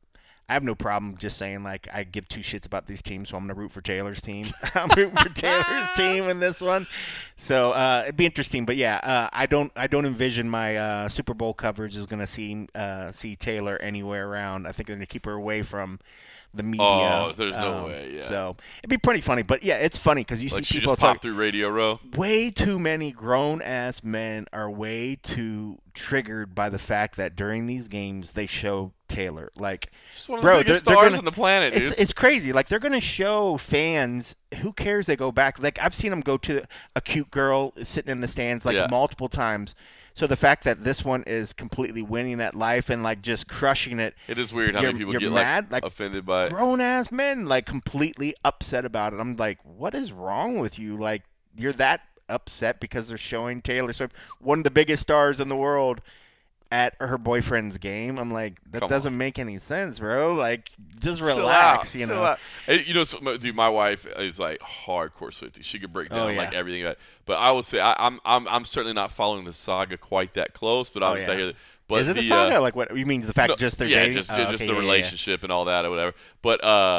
I have no problem just saying like I give two shits about these teams, so I'm gonna root for Taylor's team. I'm rooting for Taylor's team in this one, so uh, it'd be interesting. But yeah, uh, I don't I don't envision my uh, Super Bowl coverage is gonna see uh, see Taylor anywhere around. I think they're gonna keep her away from the media. Oh, there's no Um, way, yeah. So it'd be pretty funny. But yeah, it's funny because you Like see she people just talk. popped through Radio Row. Way too many grown ass men are way too triggered by the fact that during these games they show Taylor. Like, Just one of bro, the biggest they're- they're stars gonna- on the planet, it's dude. it's crazy. Like they're gonna show fans. Who cares? They go back. Like I've seen them go to a cute girl sitting in the stands like Yeah. multiple times. So the fact that this one is completely winning at life and like just crushing it. It is weird how You're- many people you're get mad? like, Like, offended by it. Grown ass men like completely upset about it. I'm like, what is wrong with you? Like you're that upset because they're showing Taylor Swift, one of the biggest stars in the world, at her boyfriend's game. I'm like, that Come doesn't on. make any sense, bro. Like, just Chill relax, out, you chill know. out. Hey, you know, so, dude, my wife is like hardcore Swiftie. She could break down Oh, yeah. like everything. About it. But I will say, I, I'm I'm I'm certainly not following the saga quite that close. But obviously, Oh, yeah. I hear that. But Is it the, the saga? uh, like what you mean? The fact no, just they're yeah, dating? just Oh, just okay, the yeah, yeah, yeah. relationship and all that or whatever. But uh,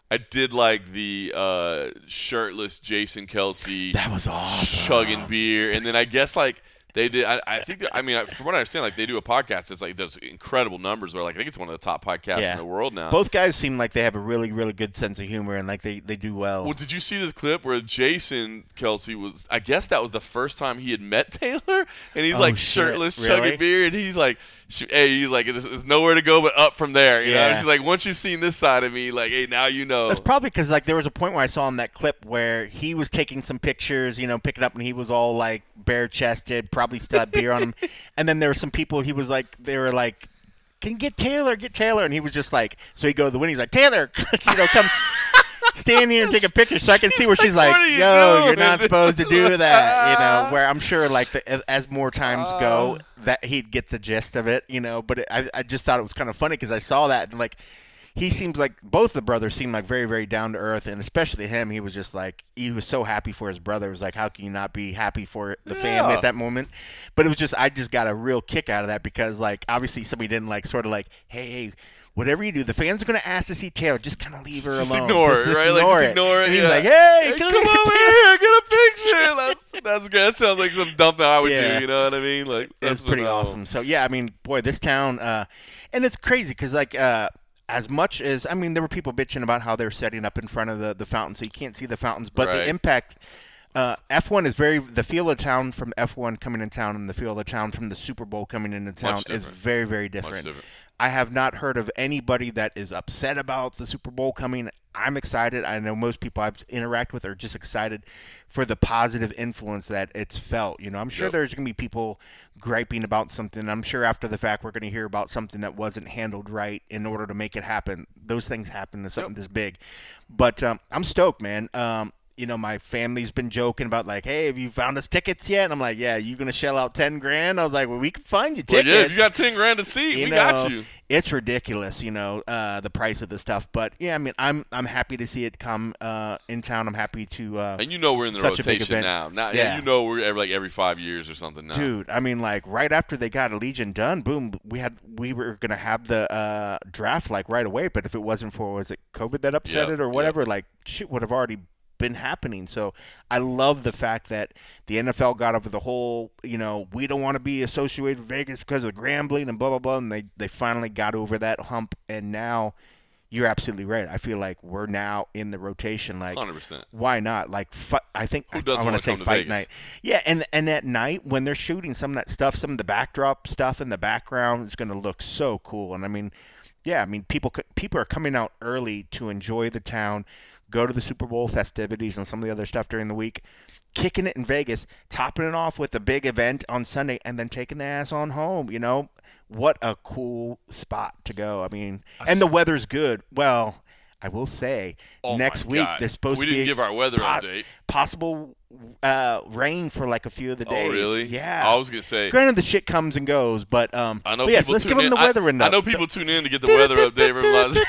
I did like the uh, shirtless Jason Kelsey. That was awesome. Chugging beer, and then I guess like they did. I, I think. That, I mean, from what I understand, like they do a podcast that's like does incredible numbers. Where like I think it's one of the top podcasts Yeah. in the world now. Both guys seem like they have a really, really good sense of humor and like they, they do well. Well, did you see this clip where Jason Kelsey was? I guess that was the first time he had met Taylor, and he's Oh, like shit. shirtless, Really? chugging beer, and he's like, sh- "Hey, he's like, there's, there's nowhere to go but up from there." You Yeah. know, she's like, "Once you've seen this side of me, like, hey, now you know." That's probably because like there was a point where I saw in that clip where he was taking some pictures, you know, picking up, and he was all like bare chested, probably still had beer on him. And then there were some people he was like, they were like, "Can you get Taylor? Get Taylor?" And he was just like, so he go to the window, he's like, "Taylor, you know, come." Stand here and take a picture so I can see where she's like, "What are you yo, doing?" you're not supposed to do that, you know, where I'm sure like the, as more times go that he'd get the gist of it, you know, but it, I, I just thought it was kind of funny because I saw that and like he seems like both the brothers seem like very, very down to earth, and especially him, he was just like, he was so happy for his brother. It was like, how can you not be happy for the Yeah. family at that moment? But it was just, I just got a real kick out of that because like obviously somebody didn't like sort of like, hey, hey, whatever you do, the fans are going to ask to see Taylor. Just kind of leave her Just alone. ignore it, Just right? Like, ignore just it. ignore it, And he's yeah. like, hey, Hey, come, come get over Taylor. here, get a picture. That's, that's good. That sounds like some dumb thing I would Yeah. do. You know what I mean? Like that's It's pretty phenomenal. awesome. So yeah, I mean, boy, this town, uh, and it's crazy because like uh, as much as I mean, there were people bitching about how they're setting up in front of the the fountain, so you can't see the fountains, but Right. the impact. Uh, F one is very the feel of town from F one coming in town, and the feel of town from the Super Bowl coming into town is different. very, very Much different. different. I have not heard of anybody that is upset about the Super Bowl coming. I'm excited. I know most people I've interacted with are just excited for the positive influence that it's felt. You know, I'm sure Yep. there's going to be people griping about something. I'm sure after the fact we're going to hear about something that wasn't handled right in order to make it happen. Those things happen to something Yep. this big. But um, I'm stoked, man. Um, you know, my family's been joking about like, hey, have you found us tickets yet? And I'm like, yeah, you gonna shell out ten grand? I was like, well, we can find you Well, tickets. yeah, if you got ten grand a seat, You we know, got you. It's ridiculous, you know, uh, the price of the stuff. But yeah, I mean, I'm I'm happy to see it come uh, in town. I'm happy to. Uh, And you know we're in the such a big rotation event. now. Now, Yeah. yeah, you know we're every, like every five years or something now. Dude, I mean, like right after they got Allegiant done, boom, we had we were gonna have the uh, draft like right away. But if it wasn't for was it COVID that upset Yep, it or yep. whatever, like shit would have already been happening. So I love the fact that the N F L got over the whole, you know, we don't want to be associated with Vegas because of gambling and blah blah blah, and they they finally got over that hump, and now. You're absolutely right. I feel like we're now in the rotation. Like, one hundred percent. why not? Like, fi- I think Who I, doesn't I want wanna to say come to fight Vegas? night. Yeah, and and at night when they're shooting some of that stuff, some of the backdrop stuff in the background is going to look so cool. And I mean, yeah, I mean people c- people are coming out early to enjoy the town, go to the Super Bowl festivities and some of the other stuff during the week, kicking it in Vegas, topping it off with a big event on Sunday, and then taking the ass on home. You know, what a cool spot to go. I mean, and the weather's good. Well. I will say, Oh my next week God. there's supposed We to be didn't a give our weather po- update. possible uh, rain for like a few of the days. Oh, really? Yeah. I was gonna say. Granted, the shit comes and goes, but um. I know but yes, people let's tune give them in. the weather I, window. I know people tune in to get the weather update. Realize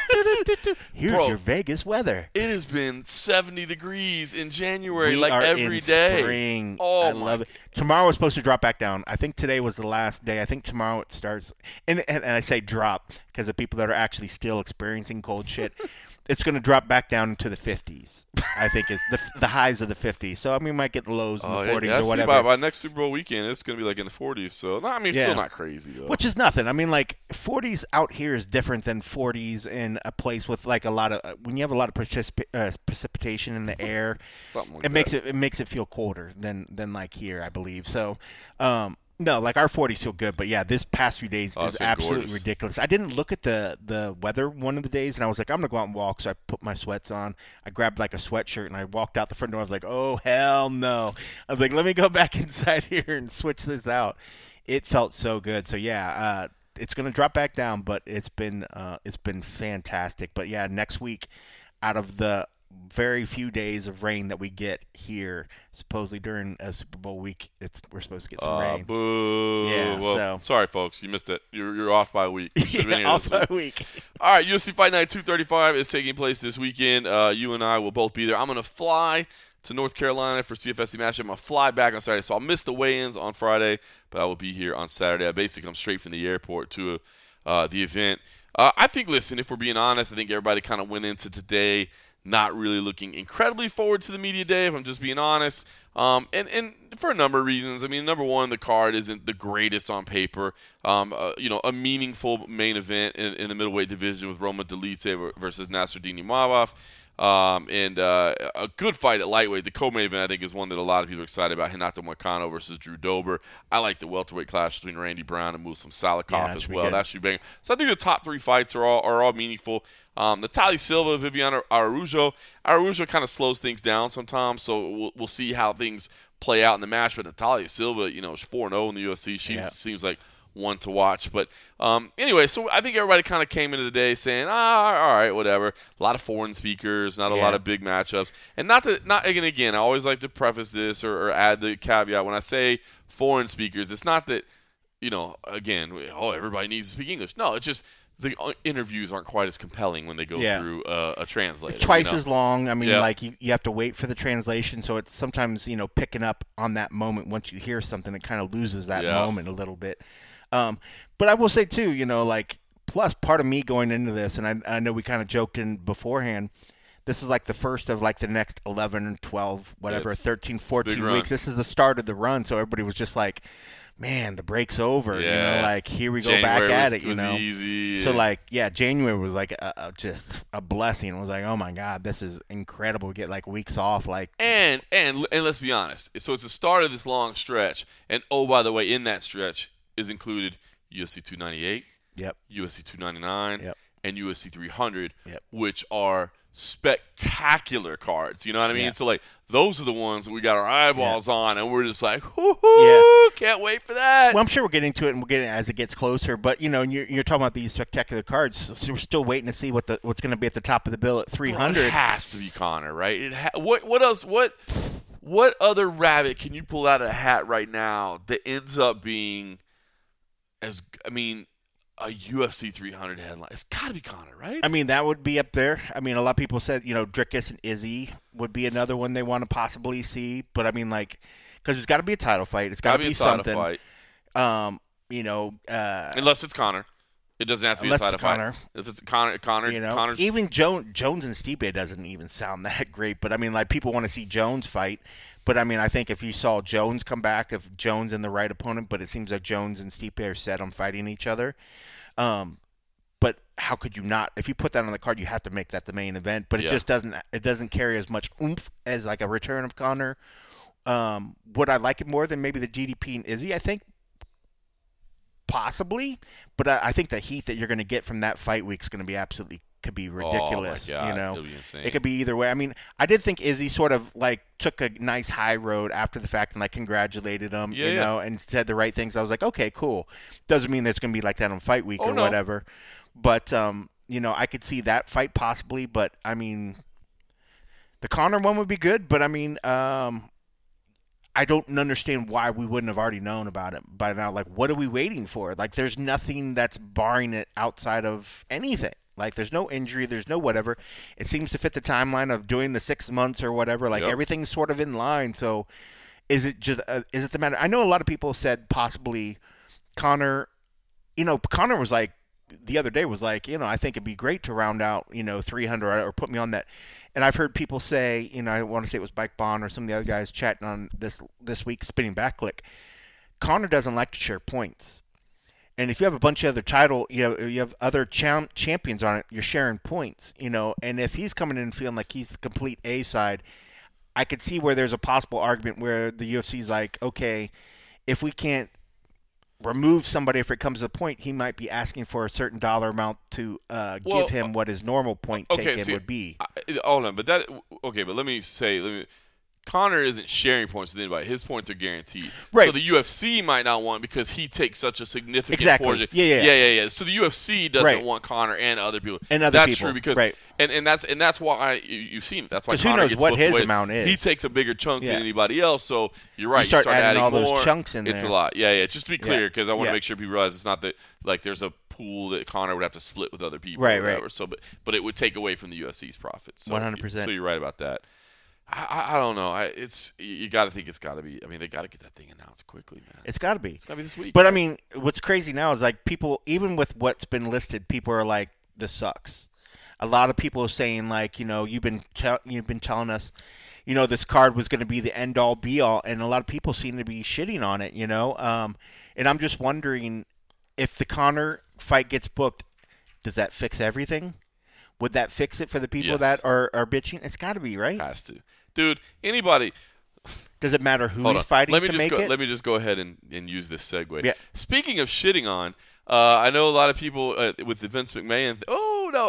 Here's Bro. your Vegas weather. it has been seventy degrees in January, We like are every in day. Spring. Oh, I my love it. Tomorrow is supposed to drop back down. I think today was the last day. I think tomorrow it starts. And and, and I say drop because the people that are actually still experiencing cold shit. It's going to drop back down into the fifties. I think is the the highs of the fifties. So I mean, we might get lows in Oh, the yeah, forties yeah, I or see whatever. by, by next Super Bowl weekend, it's gonna be like in the forties. So, no, I mean, Yeah. still not crazy though. Which is nothing. I mean, like forties out here is different than forties in a place with like a lot of uh, when you have a lot of particip- uh, precipitation in the air. Something like it makes that. it it makes it feel colder than than like here, I believe. So, um, no, like our forties feel good, but yeah, this past few days Oh, is it's been absolutely gorgeous. ridiculous. I didn't look at the the weather one of the days, and I was like, I'm gonna go out and walk. So I put my sweats on. I grabbed like a sweatshirt, and I walked out the front door. I was like, oh hell no! I was like, let me go back inside here and switch this out. It felt so good. So yeah, uh, it's gonna drop back down, but it's been uh, it's been fantastic. But yeah, next week, out of the very few days of rain that we get here, supposedly during a Super Bowl week, it's we're supposed to get some Uh, rain. boo. Yeah, well, so- sorry, folks, you missed it. You're you're off by a week. You should've been Yeah, here off this by week. a week. All right, U F C Fight Night two thirty-five is taking place this weekend. Uh, you and I will both be there. I'm going to fly to North Carolina for C F S C matchup. I'm going to fly back on Saturday, so I'll miss the weigh-ins on Friday, but I will be here on Saturday. I basically come straight from the airport to uh, the event. Uh, I think, listen, if we're being honest, I think everybody kind of went into today not really looking incredibly forward to the media day, if I'm just being honest. Um, and, and for a number of reasons. I mean, number one, the card isn't the greatest on paper. Um, uh, you know, a meaningful main event in, in the middleweight division with Roma Delice versus Nasruddin Imavov. Um, and uh, a good fight at lightweight. The co-main event, I think, is one that a lot of people are excited about. Renato Moicano versus Drew Dober. I like the welterweight clash between Randy Brown and Muslim Salikov Yeah, as be well. good. That should be bang. So I think the top three fights are all are all meaningful. Um, Natalia Silva, Viviana Araújo. Araújo kind of slows things down sometimes, so we'll, we'll see how things play out in the match. But Natalia Silva, you know, is four and oh in the U F C. She Yeah. seems like one to watch. But um, anyway, so I think everybody kind of came into the day saying, ah, all right, whatever. A lot of foreign speakers, not a Yeah. lot of big matchups. And not to, not again, again, I always like to preface this or, or add the caveat. When I say foreign speakers, it's not that, you know, again, oh, everybody needs to speak English. No, it's just the interviews aren't quite as compelling when they go Yeah. through uh, a translator. Twice you know? as long. I mean, Yeah. like you, you have to wait for the translation, so it's sometimes you know picking up on that moment once you hear something, it kind of loses that Yeah. moment a little bit. Um, but I will say too, you know, like plus part of me going into this, and I, I know we kind of joked in beforehand. This is like the first of like the next eleven, twelve, whatever, it's- thirteen, it's a big fourteen run. weeks. This is the start of the run, so everybody was just like, man, the break's over. You Yeah. know, like here we go January back at was, it. You was know, easy. so like yeah, January was like a, a, just a blessing. It was like, oh my god, this is incredible. Get like weeks off, like And and and let's be honest. So it's the start of this long stretch. And oh, by the way, in that stretch is included U F C two ninety-eight, yep, U F C two ninety-nine, Yep. and U F C three hundred, Yep. which are spectacular cards. You know what I mean? Yeah. So like those are the ones that we got our eyeballs on, and we're just like, hoo Yeah. can't wait for that. well, I'm sure we're getting to it, and we'll get it as it gets closer. But you know, you're, you're talking about these spectacular cards, so we're still waiting to see what the what's going to be at the top of the bill at three Bro, hundred. It has to be Connor, right? It ha- what what else? What what other rabbit can you pull out of a hat right now that ends up being as I mean a U F C three hundred headline? It's got to be Connor, right? I mean, that would be up there. I mean, a lot of people said, you know, Drickus and Izzy would be another one they want to possibly see. But I mean, like, because it's got to be a title fight. It's got to Gotta be, a title something. fight. Um, you know, uh, Unless it's Connor. It doesn't have to be Unless a title it's Conor. fight. If it's Connor, Connor, you know, Connor's even Jones, Jones and Stipe doesn't even sound that great. But I mean, like, people want to see Jones fight. But I mean, I think if you saw Jones come back, if Jones and the right opponent, but it seems like Jones and Stipe are set on fighting each other. Um, but how could you not? If you put that on the card, you have to make that the main event. But it Yeah. just doesn't. It doesn't carry as much oomph as like a return of Conor. Um, would I like it more than maybe the G D P and Izzy? I think possibly, but I, I think the heat that you're going to get from that fight week is going to be absolutely could be ridiculous. Oh my God, you know, it'll be insane. it could be either way. I mean, I did think Izzy sort of like took a nice high road after the fact and like congratulated him, Yeah, you yeah. know, and said the right things. I was like, okay, cool. Doesn't mean there's going to be like that on fight week Oh, or no. whatever, but um, you know, I could see that fight possibly. But I mean, the Conor one would be good, but I mean, um. I don't understand why we wouldn't have already known about it by now. Like, what are we waiting for? Like, there's nothing that's barring it outside of anything. Like, there's no injury, there's no whatever. It seems to fit the timeline of doing the six months or whatever. Like, Yep. everything's sort of in line. So, is it just uh, is it the matter? I know a lot of people said possibly Connor. You know, Connor was like the other day was like, you know, I think it'd be great to round out, you know, three hundred or put me on that. And I've heard people say, you know, I want to say it was Mike Bond or some of the other guys chatting on this this week's Spinning Back Click. Connor doesn't like to share points. And if you have a bunch of other title, you know, you have other champ- champions on it, you're sharing points, you know. And if he's coming in feeling like he's the complete A side, I could see where there's a possible argument where the U F C's like, okay, if we can't remove somebody if it comes to the point, he might be asking for a certain dollar amount to uh, Well, give him what his normal point okay, take-in see, would be. I, hold on, but that okay. But let me say, let me. Connor isn't sharing points with anybody. His points are guaranteed. Right. So the U F C might not want because he takes such a significant Exactly. portion. Yeah, yeah, yeah, yeah, yeah. So the U F C doesn't Right. want Connor and other people. And other that's people. true because Right. and, and that's and that's why you, you've seen it. That's why 'Cause who Connor knows gets what both his ways. amount is. He takes a bigger chunk Yeah. than anybody else. So you're right. You start adding adding all those more, chunks in It's there. a lot. Yeah, yeah. Just to be clear, Yeah. because I want to Yeah. make sure people realize it's not that like there's a pool that Connor would have to split with other people. Right, or whatever. right. So, but but it would take away from the U F C's profits. So, one hundred percent. So you're right about that. I, I, I don't know. I, it's you got to think it's got to be. I mean, they got to get that thing announced quickly, man. It's got to be. It's got to be this week. But right? I mean, what's crazy now is like people, even with what's been listed, people are like, "This sucks." A lot of people are saying like, you know, you've been te- you've been telling us, you know, this card was going to be the end all be all, and a lot of people seem to be shitting on it, you know. Um, and I'm just wondering if the Conor fight gets booked, does that fix everything? Would that fix it for the people Yes. that are, are bitching? It's got to be, right? Has to, dude. Anybody. Does it matter who Hold he's on. fighting let me to just make go, it? Let me just go ahead and, and use this segue. Yeah. Speaking of shitting on, uh, I know a lot of people uh, with the Vince McMahon. Th- oh no!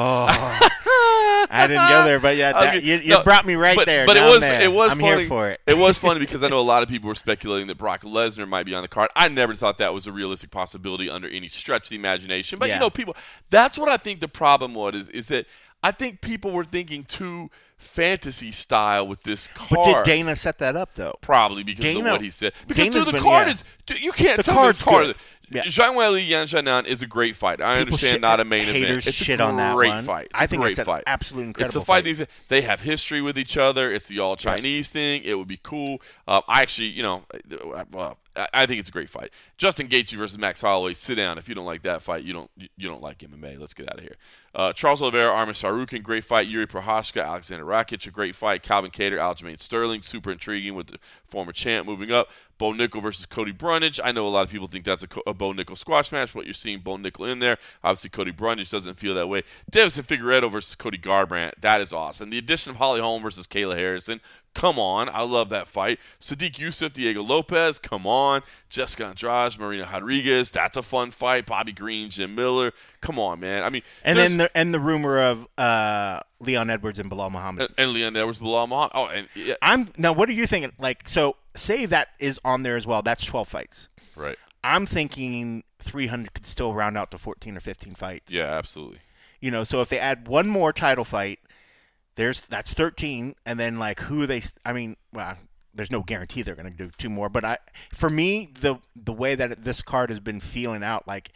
Um, Oh, I didn't go there, but yeah, that, Okay, you, you no, brought me right but, there. But it down was there. it was I'm funny. here for it. It was funny because I know a lot of people were speculating that Brock Lesnar might be on the card. I never thought that was a realistic possibility under any stretch of the imagination. But Yeah. you know, people. That's what I think the problem was. Is, is that I think people were thinking too fantasy style with this card. But did Dana set that up though? Probably because of Dana- what he said. Because Dana's dude, the been- card yeah. is dude, you can't The tell me this card's card. good. Yeah. Zhang Weili Yan Xiaonan is a great fight. I People understand shit- not a main haters event. It's shit a on that great one. fight. It's I a think great it's an fight. absolute It's the incredible fight. fight. These they have history with each other. It's the all Chinese thing. It would be cool. Um, I actually, you know, well, I, I think it's a great fight. Justin Gaethje versus Max Holloway. Sit down. If you don't like that fight, you don't you don't like M M A. Let's get out of here. Uh, Charles Oliveira, Armin Sarukin, great fight. Yuri Prochazka, Alexander Rakic, a great fight. Calvin Kattar, Aljamain Sterling, super intriguing with the former champ moving up. Bo Nickel versus Cody Brundage. I know a lot of people think that's a, a Bo Nickel squash match, but you're seeing Bo Nickel in there. Obviously, Cody Brundage doesn't feel that way. Davison Figueiredo versus Cody Garbrandt. That is awesome. The addition of Holly Holm versus Kayla Harrison. Come on. I love that fight. Sadiq Youssef, Diego Lopez. Come on. Jessica Andrade, Marina Rodriguez. That's a fun fight. Bobby Green, Jim Miller. Come on, man. I mean, And there's- then the and the rumor of uh, Leon Edwards and Bilal Muhammad. and, and Leon Edwards, Bilal Muhammad. Oh, and yeah, I'm now. What are you thinking? Like, so say that is on there as well. That's twelve fights. right. I'm thinking three hundred could still round out to fourteen or fifteen fights. Yeah, absolutely. You know, so if they add one more title fight, there's that's thirteen, and then like who they? I mean, well, there's no guarantee they're going to do two more. But I, for me, the the way that this card has been feeling out, like,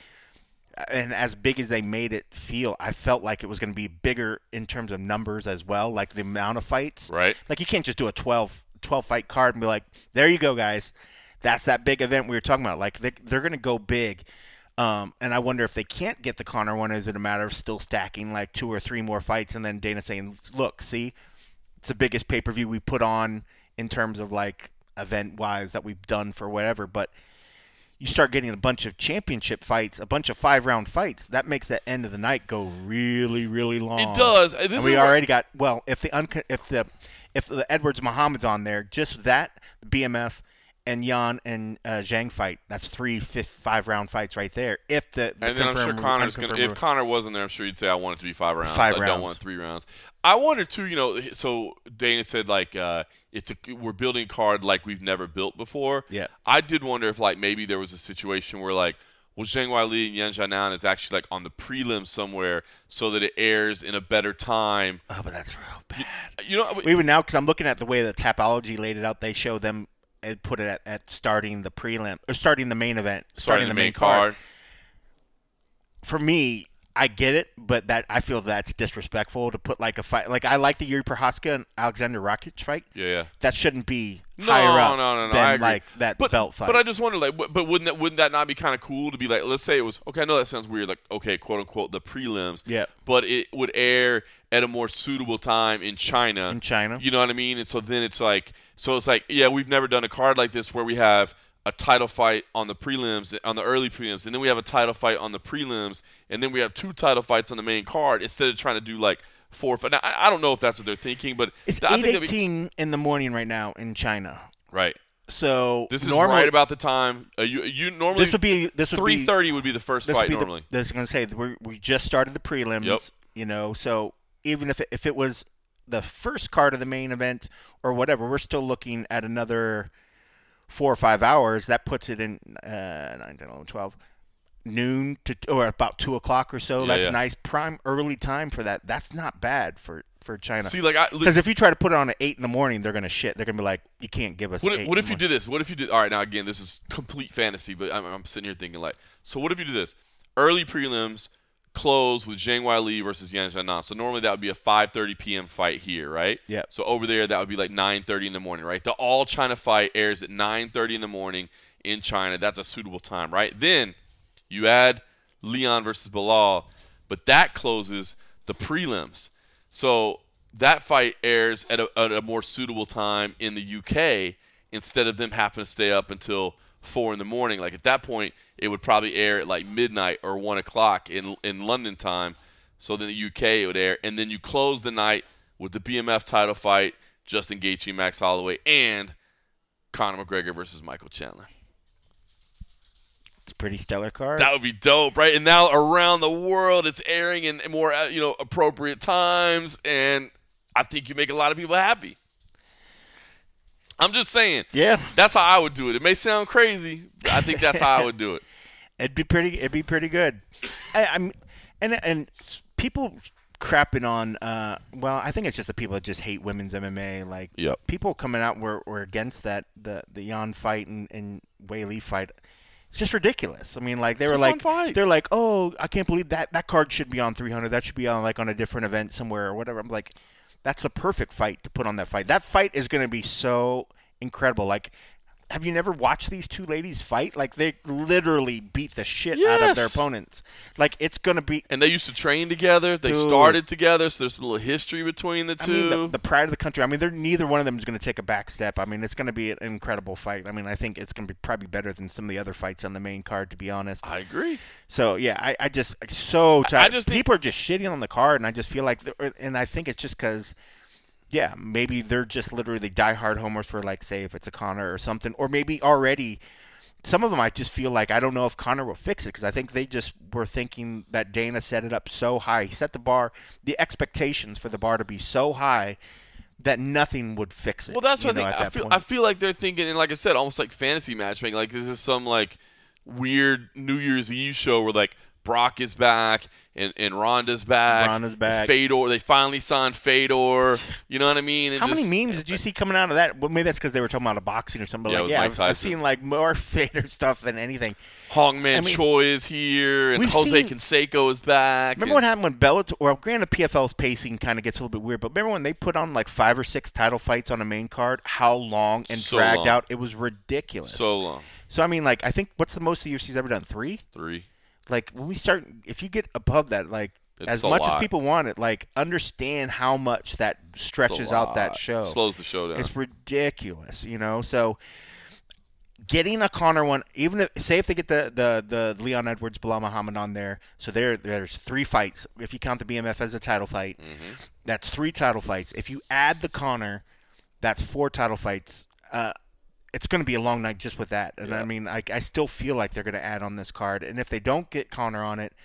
and as big as they made it feel, I felt like it was going to be bigger in terms of numbers as well, like the amount of fights. Right. Like you can't just do a twelve, twelve fight card and be like, there you go, guys. That's that big event we were talking about. Like they, they're going to go big. Um, and I wonder if they can't get the Conor one, is it a matter of still stacking like two or three more fights and then Dana saying, look, see, it's the biggest pay-per-view we put on in terms of like event-wise that we've done for whatever. But you start getting a bunch of championship fights, a bunch of five-round fights, that makes that end of the night go really, really long. It does. This And is we what- already got, well, if the unco- if the if the Edwards Muhammad's on there, just that, the B M F and Yan and uh, Zhang fight, that's three fifth, five-round fights right there. If the, the And then I'm sure confirmed- Connor's going to. unconfirmed- If Connor wasn't there, I'm sure he'd say, I want it to be five rounds. Five I rounds. don't want three rounds. I wonder, too, you know, so Dana said, like, uh, it's a, we're building a card like we've never built before. Yeah. I did wonder if, like, maybe there was a situation where, like, well, Zhang Weili and Yan Xiaonan is actually, like, on the prelim somewhere so that it airs in a better time. Oh, but that's real bad. You know, Even now, because I'm looking at the way the Tapology laid it out, they show them and put it at, at starting the prelim or starting the main event, starting the main card. For me, I get it, but that I feel that's disrespectful to put like a fight. Like I like the Yuri Prochazka and Alexander Rakic fight. Yeah, yeah. That shouldn't be No, higher up no, no, no, than I agree. like that but, belt fight. But I just wonder, like, w- but wouldn't that wouldn't that not be kind of cool to be like, let's say it was okay. I know that sounds weird, like okay, quote unquote, the prelims. Yeah. But it would air at a more suitable time in China. In China. You know what I mean? And so then it's like, so it's like, yeah, we've never done a card like this where we have a title fight on the prelims, on the early prelims, and then we have a title fight on the prelims, and then we have two title fights on the main card instead of trying to do like four. Now, I I don't know if that's what they're thinking, but It's I eight think that'd be- eighteen in the morning right now in China. right. So This is normally, right about the time. Uh, you you normally this would be this would three be thirty would be the first this fight would be normally. The, this is going to say we we just started the prelims. Yep. You know, so even if it, if it was the first card of the main event or whatever, we're still looking at another four or five hours. That puts it in uh, nine, ten, eleven, twelve, noon to or about two o'clock or so. Yeah, That's yeah. nice prime early time for that. That's not bad for for China. See, like, I, Because if you try to put it on at eight in the morning, they're gonna shit. They're gonna be like, you can't give us. what, eight if- what in if the you did this? What if you did? All right, now again, this is complete fantasy, but I'm, I'm sitting here thinking like, so what if you do this? Early prelims, close with Zhang Weili versus Yan Xiaonan. So normally that would be a five thirty p.m. fight here, right? Yeah. So over there that would be like nine thirty in the morning, right? The All China fight airs at nine thirty in the morning in China. That's a suitable time, right? Then you add Leon versus Bilal, but that closes the prelims. So that fight airs at a, at a more suitable time in the U K instead of them having to stay up until four in the morning. Like at that point, it would probably air at like midnight or one o'clock in in London time. So then the U K it would air, and then you close the night with the B M F title fight, Justin Gaethje, Max Holloway, and Conor McGregor versus Michael Chandler. It's a pretty stellar card. That would be dope, right? And now around the world, it's airing in more you know appropriate times, and I think you make a lot of people happy. I'm just saying. Yeah. That's how I would do it. It may sound crazy, but I think that's how I would do it. It'd be pretty. It'd be pretty good. I, I'm, and and people crapping on. Uh, well, I think it's just the people that just hate women's M M A. Like Yep. people coming out were, were against that the the Yan fight and and Wei Li fight. It's just ridiculous. I mean, like they It's were a like fun fight. they're like, oh, I can't believe that that card should be on three hundred. That should be on like on a different event somewhere or whatever. I'm like, that's the perfect fight to put on that fight. That fight is going to be so incredible. Like, have you never watched these two ladies fight? Like, they literally beat the shit out of their Yes. opponents. Like, it's going to be. And they used to train together. They Dude. started together, so there's a little history between the I two. mean, the, the pride of the country. I mean, they're neither one of them is going to take a back step. I mean, it's going to be an incredible fight. I mean, I think it's going to be probably better than some of the other fights on the main card, to be honest. I agree. So yeah, I, I just I'm so tired. just think- People are just shitting on the card, and I just feel like, they're- and I think it's just because, yeah, maybe they're just literally diehard homers for like, say, if it's a Conor or something, or maybe already. Some of them I just feel like I don't know if Conor will fix it because I think they just were thinking that Dana set it up so high. He set the bar, the expectations for the bar to be so high that nothing would fix it. Well, that's you what I know, think. at I that feel, point. I feel like they're thinking, and like I said, almost like fantasy matchmaking. Like this is some like weird New Year's Eve show where like Brock is back and, and Ronda's back. Ronda's back. Fedor, they finally signed Fedor. You know what I mean? And How just, many memes did you see coming out of that? Well, maybe that's because they were talking about a boxing or something. But Yeah, like, with yeah, Mike I've, I've Tyson. seen like more Fader stuff than anything. Hongman I mean, Choi is here, and we've Jose seen- Canseco is back. Remember and- what happened when Bellator? Well, granted, P F L's pacing kind of gets a little bit weird, but remember when they put on like five or six title fights on a main card? How long and So dragged long. out? It was ridiculous. So long. So I mean, like, I think what's the most the U F C's ever done? Three. Three. Like when we start, if you get above that, like It's as a much as lot. people want it, like understand how much that It's a stretches out that lot. show. Slows the show down. It's ridiculous, you know. So getting a Conor one, even if say if they get the the, the Leon Edwards, Bilal Muhammad on there, so there there's three fights. If you count the B M F as a title fight, Mm-hmm. that's three title fights. If you add the Conor, that's four title fights. Uh, it's going to be a long night just with that. And Yeah. I mean, I, I still feel like they're going to add on this card. And if they don't get Conor on it,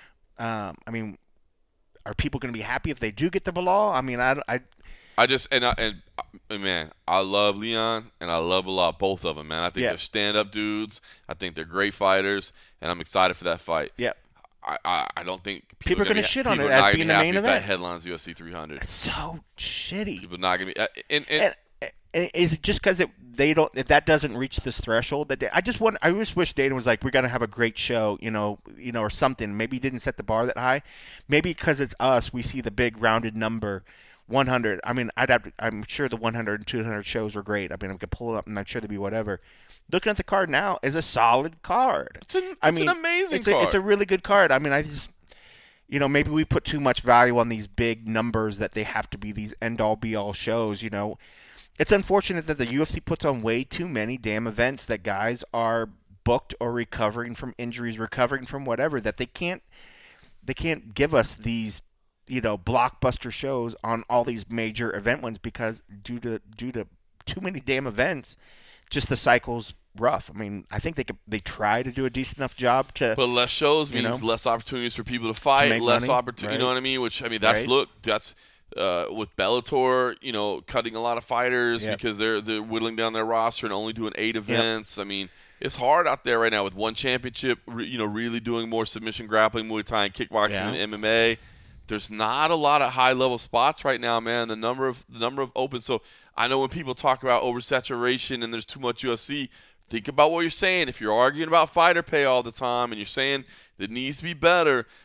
um, I mean, are people going to be happy if they do get the Bilal? I mean, I, I I just and I, and uh, man, I love Leon and I love Bilal, both of them, man. I think Yeah. they're stand-up dudes. I think they're great fighters, and I'm excited for that fight. yeah. I, I, I don't think People are gonna gonna be- shit on people it are as not being gonna the be main happy if event. That headlines U F C three hundred. It's so shitty. People are not gonna be. Uh, and, and, And, and is it just because they don't? If that doesn't reach this threshold, that they, I just want. I just wish Dana was like, we're gonna have a great show, you know, you know, or something. Maybe he didn't set the bar that high. Maybe because it's us, we see the big rounded number, one hundred. I mean, I'd have. To, I'm sure the one hundred and two hundred shows are great. I mean, I could pull it up, and I'm sure there'd be whatever. Looking at the card now is a solid card. It's an, I it's mean, an amazing it's a, card. it's a really good card. I mean, I just. You know, maybe we put too much value on these big numbers that they have to be these end-all, be-all shows, you know. It's unfortunate that the U F C puts on way too many damn events that guys are booked or recovering from injuries, recovering from whatever, that they can't they can't give us these, you know, blockbuster shows on all these major event ones because due to due to too many damn events, just the cycle's rough. I mean, I think they could they try to do a decent enough job to But less shows You means know? less opportunities for people to fight, make less money, opportunity. You know right. what I mean? Which I mean, that's Right. look, that's uh, with Bellator, you know, cutting a lot of fighters Yep. because they're they're whittling down their roster and only doing eight events. I mean, it's hard out there right now with one championship. re- You know, really doing more submission grappling, Muay Thai, and kickboxing Yeah. and M M A. There's not a lot of high level spots right now, man. The number of the number of open. So I know when people talk about oversaturation and there's too much U F C. Think about what you're saying. If you're arguing about fighter pay all the time and you're saying that needs to be better,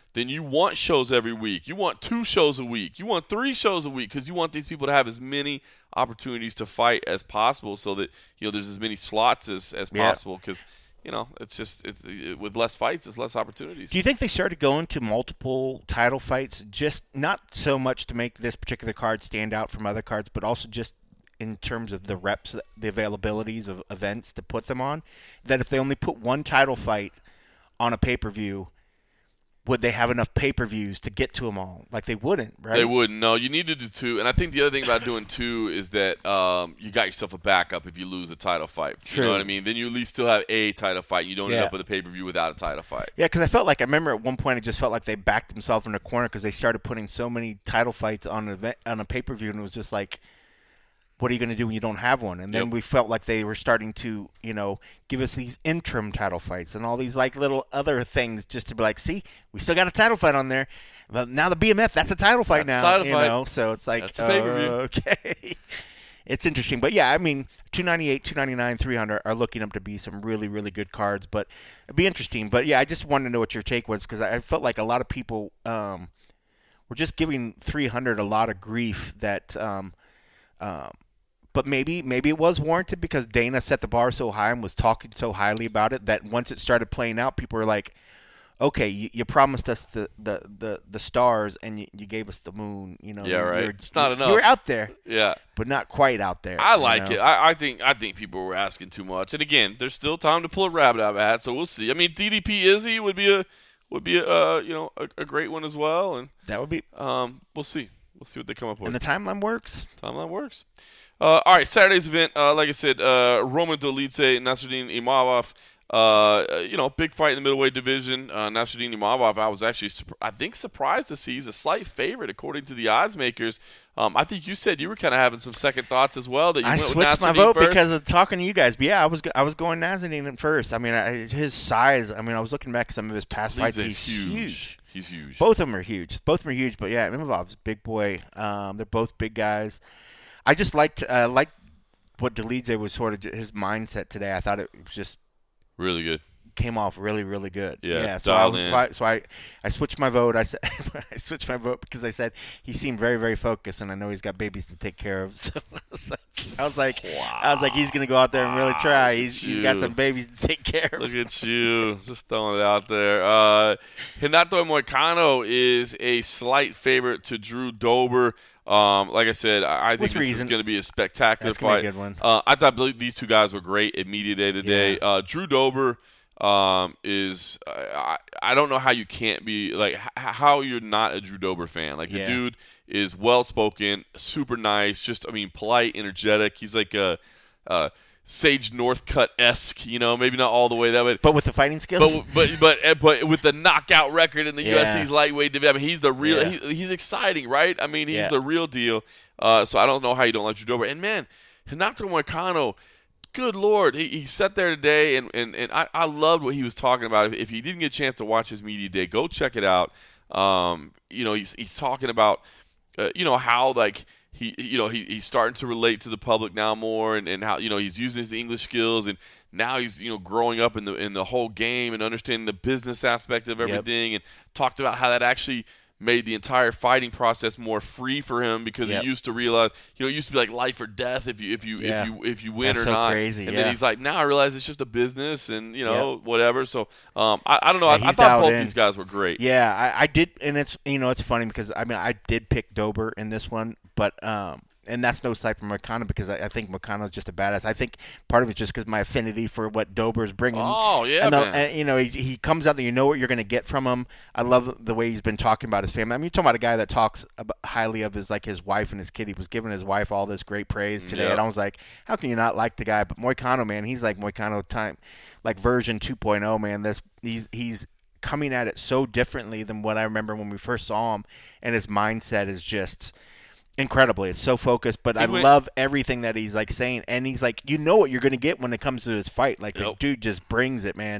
then you want shows every week. You want two shows a week. You want three shows a week because you want these people to have as many opportunities to fight as possible so that, you know, there's as many slots as, as Yeah. possible because, you know, it's just it's it, with less fights, there's less opportunities. Do you think they started going to multiple title fights, just not so much to make this particular card stand out from other cards, but also just in terms of the reps, the availabilities of events to put them on, that if they only put one title fight on a pay-per-view, would they have enough pay-per-views to get to them all? Like, they wouldn't, right? They wouldn't. No, you need to do two. And I think the other thing about doing two is that um, you got yourself a backup if you lose a title fight. True. You know what I mean? Then you at least still have a title fight. You don't end Yeah. up with a pay-per-view without a title fight. Yeah, because I felt like, I remember at one point it just felt like they backed themselves in a corner because they started putting so many title fights on, an event, on a pay-per-view, and it was just like, what are you going to do when you don't have one? And then Yep. we felt like they were starting to, you know, give us these interim title fights and all these like little other things just to be like, see, we still got a title fight on there. But now the B M F, that's a title fight That's now. a title you fight. know, so it's like, That's a pay-per-view. okay. It's interesting. But yeah, I mean, two ninety-eight, two ninety-nine, three hundred are looking up to be some really, really good cards. But it'd be interesting. But yeah, I just wanted to know what your take was because I felt like a lot of people um, were just giving three hundred a lot of grief that um, um, but maybe maybe it was warranted because Dana set the bar so high and was talking so highly about it that once it started playing out, people were like, okay, you, you promised us the, the, the, the stars and you, you gave us the moon. You know, Yeah, you, right. You were, It's not you, enough. You were out there, Yeah. but not quite out there. I you like know? it. I, I think I think people were asking too much. And again, there's still time to pull a rabbit out of a hat, so we'll see. I mean, D D P Izzy would be a would be a uh, you know a, a great one as well, and That would be. um, we'll see. We'll see what they come up with. And the timeline works. Timeline works. Uh, all right, Saturday's event, uh, like I said, uh, Roman Dolidze, Nasruddin Imavov. Uh, you know, big fight in the middleweight division. Uh, Nasruddin Imavov, I was actually, I think, surprised to see he's a slight favorite according to the odds makers. Um, I think you said you were kind of having some second thoughts as well. That you I went switched with my Nasruddin vote first. because of talking to you guys. But yeah, I was I was going Nasruddin at first. I mean, I, his size. I mean, I was looking back at some of his past fights. He's He's huge. huge. He's huge. Both of them are huge. Both of them are huge. But yeah, Imavov's a big boy. Um, they're both big guys. I just liked uh, liked what Dolidze was sort of his mindset today. I thought it was just Really good. came off really, really good. Yeah, so I dialed was in. so I, so I, I switched my vote. I said I switched my vote because I said he seemed very, very focused, and I know he's got babies to take care of. So I was like, I was like, I was like he's gonna go out there and really try. He's he's got you. some babies to take care of. Look at you, just throwing it out there. Uh, Renato Moicano is a slight favorite to Drew Dober. Um, like I said, I, I think With this reason. is going to be a spectacular That's gonna fight. be a good one. Uh, I thought these two guys were great at media day today. Yeah. Uh, Drew Dober um, is uh, I, I don't know how you can't be like h- how you're not a Drew Dober fan. Like the Yeah. dude is well spoken, super nice, just I mean polite, energetic. He's like a. a Sage Northcutt esque, you know, maybe not all the way that way, But with the fighting skills, but but but but with the knockout record in the Yeah. U F C's lightweight division, I mean, he's the real. Yeah. He, he's exciting, right? I mean, he's Yeah. the real deal. Uh, so I don't know how you don't like Drew Dober. And man, Renato Moicano, good lord, he, he sat there today, and and, and I, I loved what he was talking about. If, if you didn't get a chance to watch his media day, go check it out. Um, you know, he's he's talking about, uh, you know, how like. He, you know, he, he's starting to relate to the public now more, and, and how you know he's using his English skills, and now he's you know growing up in the in the whole game and understanding the business aspect of Yep. everything, and talked about how that actually made the entire fighting process more free for him because Yep. he used to realize, you know, it used to be like life or death if you if you Yeah. if you if you win That's or so not. crazy, And yeah. then he's like, now I realize it's just a business, and you know whatever. So um, I, I don't know. Yeah, I, I he's thought dialed both in. these guys were great. yeah, I, I did, and it's you know it's funny because I mean I did pick Dober in this one, but um, and that's no slight from Moicano because I, I think Moicano is just a badass. I think part of it's just because my affinity for what Dober's bringing. Oh yeah, and, the, man. and you know he, he comes out there, you know what you're going to get from him. I love the way he's been talking about his family. I mean, you're talking about a guy that talks about, highly of his like his wife and his kid. He was giving his wife all this great praise today, Yeah. and I was like, how can you not like the guy? But Moicano, man, he's like Moicano time, like version two point oh, man. This he's he's coming at it so differently than what I remember when we first saw him, and his mindset is just incredibly. It's so focused, but He I went- love everything that he's like saying, and he's like, you know what you're going to get when it comes to this fight. Like the Yep. dude just brings it, man.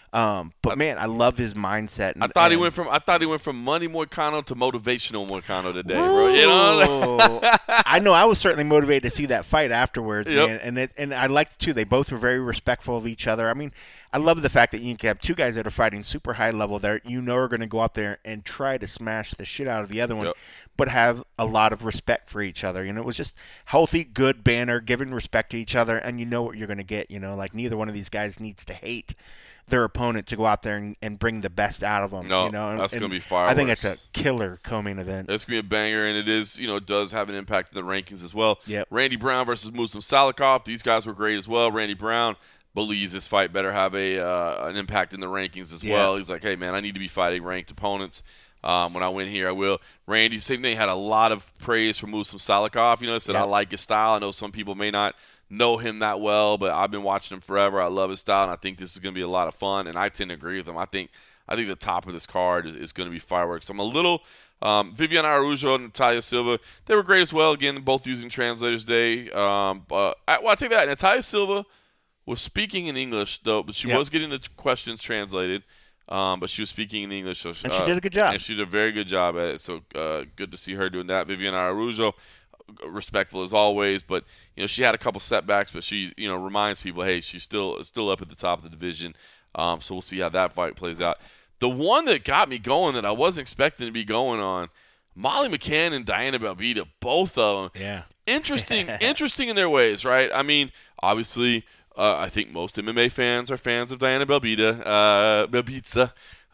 Um, but man, I love his mindset. And, I thought and, he went from I thought he went from money Moicano to motivational Moicano today, bro. You know, I know I was certainly motivated to see that fight afterwards, Yep. man. And it, and I liked too. They both were very respectful of each other. I mean, I love the fact that you can have two guys that are fighting super high level that you know are going to go out there and try to smash the shit out of the other one, Yep. but have a lot of respect for each other. You know, it was just healthy, good banter, giving respect to each other, and you know what you're going to get. You know, like neither one of these guys needs to hate their opponent to go out there and, and bring the best out of them. No, you know, and, that's and gonna be fireworks. I think it's a killer co-main event. It's gonna be a banger, and it is, you know, it does have an impact in the rankings as well. Yep. Randy Brown versus Muslim Salikov. These guys were great as well. Randy Brown believes this fight better have a uh, an impact in the rankings as Yeah. well. He's like, hey man, I need to be fighting ranked opponents. Um, when I win here, I will. Randy, same thing, had a lot of praise for Muslim Salikov. You know, said Yep. I like his style. I know some people may not know him that well, but I've been watching him forever. I love his style, and I think this is going to be a lot of fun. And I tend to agree with him. I think I think the top of this card is, is going to be fireworks. I'm a little um, Vivian Araújo and Natalia Silva. They were great as well. Again, both using Translators Day. Um, but I, well, I take that. Natalia Silva was speaking in English though, but she Yep. was getting the questions translated. Um, but she was speaking in English, so, And she uh, did a good job. And she did a very good job at it. So uh, good to see her doing that. Vivian Araújo, respectful as always, but you know she had a couple setbacks, but she you know reminds people, hey, she's still still up at the top of the division. Um, so we'll see how that fight plays out. The one that got me going that I wasn't expecting to be going on, Molly McCann and Diana Belbita, both of them. Yeah. Interesting, interesting in their ways, right? I mean, obviously, uh, I think most M M A fans are fans of Diana Belbita, uh, Belbita.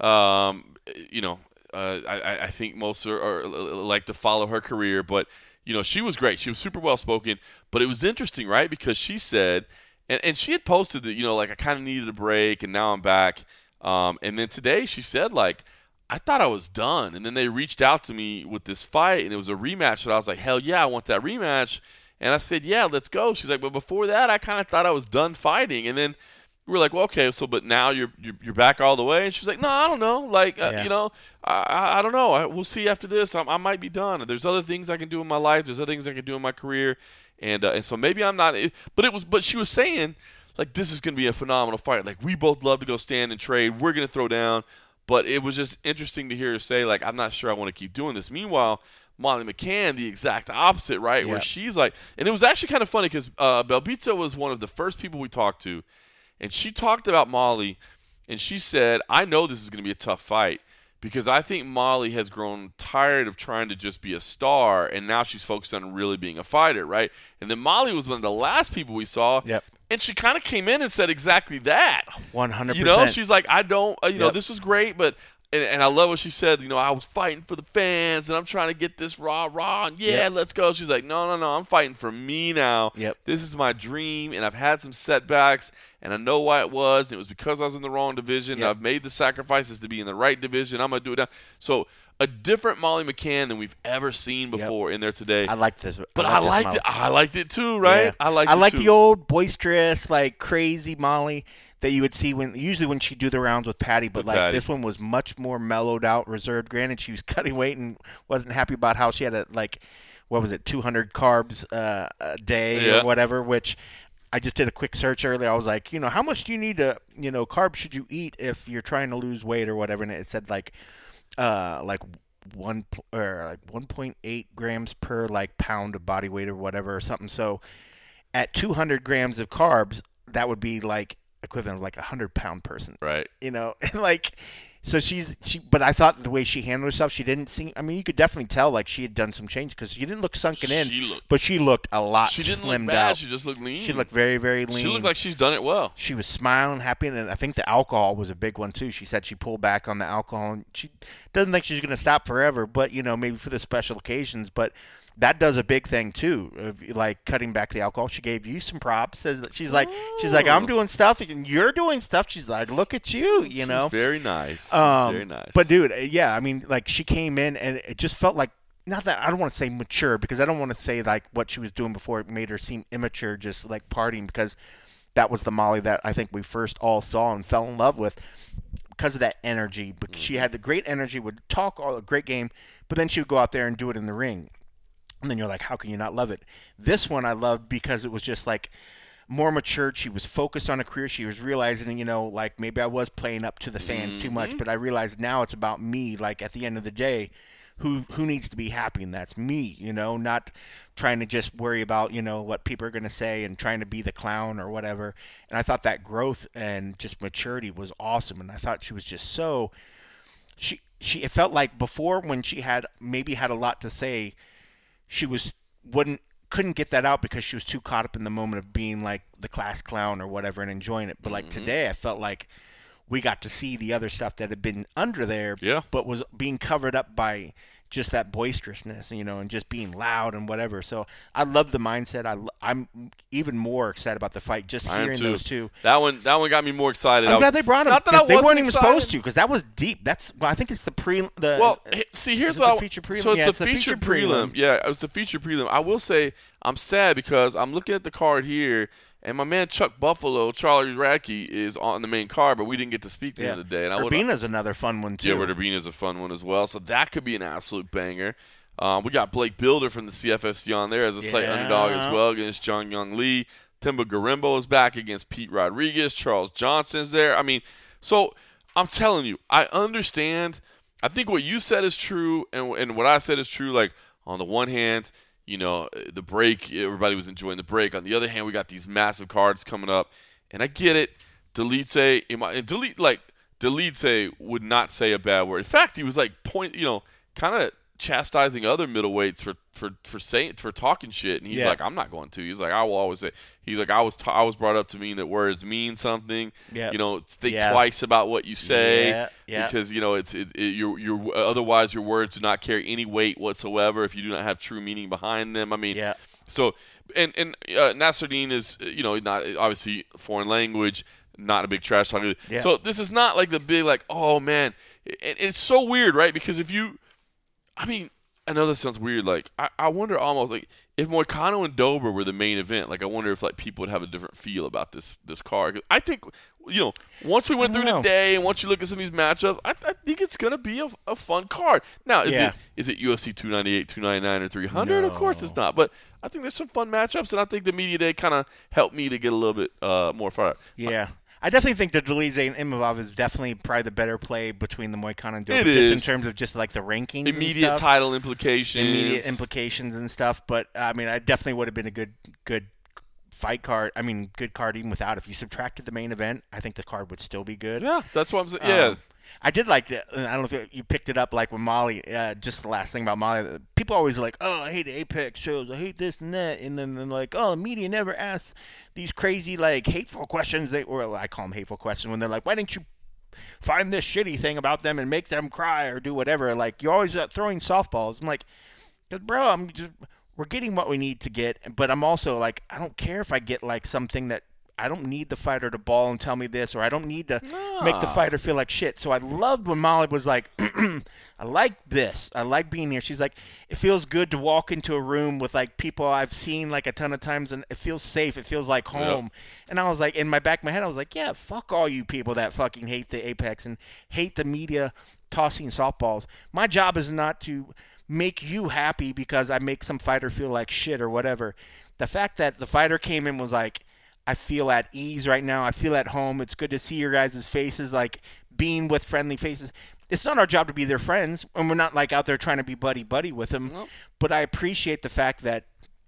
Um, you know, uh, I, I think most are, are like to follow her career, but you know, she was great. She was super well spoken, but it was interesting, right? Because she said, and, and she had posted that, you know, like I kind of needed a break, and now I'm back. Um, and then today she said, like, I thought I was done. And then they reached out to me with this fight, and it was a rematch. And I was like, hell yeah, I want that rematch. And I said, yeah, let's go. She's like, but before that, I kind of thought I was done fighting. And then we were like, well, okay, so but now you're you're, you're back all the way. And she's like, no, I don't know. Like, uh, Yeah. you know, I, I, I don't know. I, we'll see after this. I, I might be done. There's other things I can do in my life. There's other things I can do in my career. And uh, and so maybe I'm not. But it was. But she was saying, like, this is going to be a phenomenal fight. Like, we both love to go stand and trade. We're going to throw down. But it was just interesting to hear her say, like, I'm not sure I want to keep doing this. Meanwhile, Molly McCann, the exact opposite, right? Yeah. Where she's like, and it was actually kind of funny because uh, Belbita was one of the first people we talked to. And she talked about Molly, and she said, I know this is going to be a tough fight because I think Molly has grown tired of trying to just be a star, and now she's focused on really being a fighter, right? And then Molly was one of the last people we saw. Yep. And she kind of came in and said exactly that. one hundred You percent. know, she's like, I don't, uh, you know, Yep. this was great, but, and, and I love what she said, you know, I was fighting for the fans, and I'm trying to get this raw, raw, and yeah, Yep. let's go. She's like, no, no, no, I'm fighting for me now. Yep. This is my dream, and I've had some setbacks, and I know why it was, and it was because I was in the wrong division. Yep. I've made the sacrifices to be in the right division. I'm going to do it now. So a different Molly McCann than we've ever seen before in there today. I liked this. but I, this liked Molly. it. I liked it too, right? Yeah. I liked I it like too. the old boisterous, like crazy Molly that you would see when usually when she'd do the rounds with Patty, but With like Patty. this one was much more mellowed out, reserved. Granted, she was cutting weight and wasn't happy about how she had a like what was it, two hundred carbs uh, a day Yeah. or whatever, which. I just did a quick search earlier. I was like, you know, how much do you need to, you know, carbs should you eat if you're trying to lose weight or whatever? And it said like, uh, like one p- or like one point eight grams per like pound of body weight or whatever or something. So at two hundred grams of carbs, that would be like equivalent of like a hundred pound person, Right. you know, and like, so she's, she, but I thought the way she handled herself, she didn't seem, I mean, you could definitely tell like she had done some change because she didn't look sunken in, She looked- but she looked a lot She didn't look slimmed bad. out. She just looked lean. She looked very, very lean. She looked like she's done it well. She was smiling, happy, and I think the alcohol was a big one too. She said she pulled back on the alcohol, and she doesn't think she's going to stop forever, but you know, maybe for the special occasions. But that does a big thing too, of, like cutting back the alcohol. She gave you some props. Says that she's like, she's like, I'm doing stuff, and you're doing stuff. She's like, look at you, you She's know. very nice. She's Um, very nice. But dude, yeah, I mean, like she came in, and it just felt like. Not that I don't want to say mature because I don't want to say like what she was doing before it made her seem immature, just like partying, because that was the Molly that I think we first all saw and fell in love with because of that energy. But she had the great energy, would talk all a great game, but then she would go out there and do it in the ring. And then you're like, how can you not love it? This one I loved because it was just like more matured. She was focused on a career. She was realizing, you know, like maybe I was playing up to the fans mm-hmm. too much, but I realized now it's about me. Like at the end of the day, who who needs to be happy, and that's me, you know, not trying to just worry about, you know, what people are going to say and trying to be the clown or whatever. And I thought that growth and just maturity was awesome. And I thought she was just so she she it felt like before when she had maybe had a lot to say, she was wouldn't couldn't get that out because she was too caught up in the moment of being like the class clown or whatever and enjoying it. But like mm-hmm. today, I felt like we got to see the other stuff that had been under there, yeah. but was being covered up by just that boisterousness, you know, and just being loud and whatever. So I love the mindset. I, I'm even more excited about the fight just I hearing those two. That one, that one got me more excited. I'm I glad was, they brought them. Not that I they weren't even excited. supposed to, because that was deep. That's well, I think it's the pre. The well, see, here's what the I, feature prelim. So it's yeah, the it's the feature feature prelim. prelim. Yeah, it was the feature prelim. I will say I'm sad because I'm looking at the card here. And my man Chuck Buffalo, Charlie Radke, is on the main card, but we didn't get to speak to yeah. him today. And Urbina's another fun one, too. Yeah, Urbina's a fun one as well. So that could be an absolute banger. Um, we got Blake Builder from the C F F C on there as a yeah. slight underdog as well against Jung Young Lee. Timba Garimbo is back against Pete Rodriguez. Charles Johnson's there. I mean, so I'm telling you, I understand. I think what you said is true, and, and what I said is true. Like, on the one hand, you know, the break, everybody was enjoying the break. On the other hand, we got these massive cards coming up. And I get it. Delete and delete like Delete would not say a bad word. In fact, he was like point, you know, kind of chastising other middleweights for for for saying for talking shit. And he's yeah. like, I'm not going to. He's like, I will always say. He's like, I was ta- I was brought up to mean that words mean something. Yep. You know, think yeah. twice about what you say yeah. Yeah. because you know it's it, it, your your otherwise your words do not carry any weight whatsoever if you do not have true meaning behind them. I mean, yeah. so and and uh, Nasruddin is you know not obviously foreign language, not a big trash talker. Yeah. So this is not like the big like oh man, it, it's so weird, right? Because if you, I mean, I know this sounds weird. Like I, I wonder almost like if Moicano and Dober were the main event, like I wonder if like people would have a different feel about this this card. I think you know once we went through know. the day and once you look at some of these matchups, I, I think it's gonna be a, a fun card. Now is yeah. it is it U F C two ninety-eight, two ninety-nine, or three hundred? No. Of course it's not. But I think there's some fun matchups, and I think the media day kind of helped me to get a little bit uh, more fired up. Yeah. I definitely think that Dolidze and Imavov is definitely probably the better play between the Moicano and Dober. It just is. in terms of just like the rankings, Immediate and stuff. title implications. Immediate implications and stuff. But I mean, I definitely would have been a good, good fight card. I mean, good card even without. If you subtracted the main event, I think the card would still be good. Yeah, that's what I'm saying. Yeah. Um, I did like that. I don't know if you picked it up, like when Molly. Uh, just the last thing about Molly. People always are like, "Oh, I hate the Apex shows. I hate this and that." And then they're like, "Oh, the media never asks these crazy, like, hateful questions." They, or I call them hateful questions when they're like, "Why didn't you find this shitty thing about them and make them cry or do whatever?" Like you're always uh, throwing softballs. I'm like, bro, I'm just we're getting what we need to get, but I'm also like, I don't care if I get like something that. I don't need the fighter to ball and tell me this, or I don't need to no. make the fighter feel like shit. So I loved when Molly was like, I like this. I like being here. She's like, it feels good to walk into a room with like people I've seen like a ton of times, and it feels safe. It feels like home. Yep. And I was like, in my back of my head, I was like, yeah, fuck all you people that fucking hate the Apex and hate the media tossing softballs. My job is not to make you happy because I make some fighter feel like shit or whatever. The fact that the fighter came in was like, I feel at ease right now. I feel at home. It's good to see your guys' faces, like being with friendly faces. It's not our job to be their friends, and we're not like out there trying to be buddy-buddy with them. Nope. But I appreciate the fact that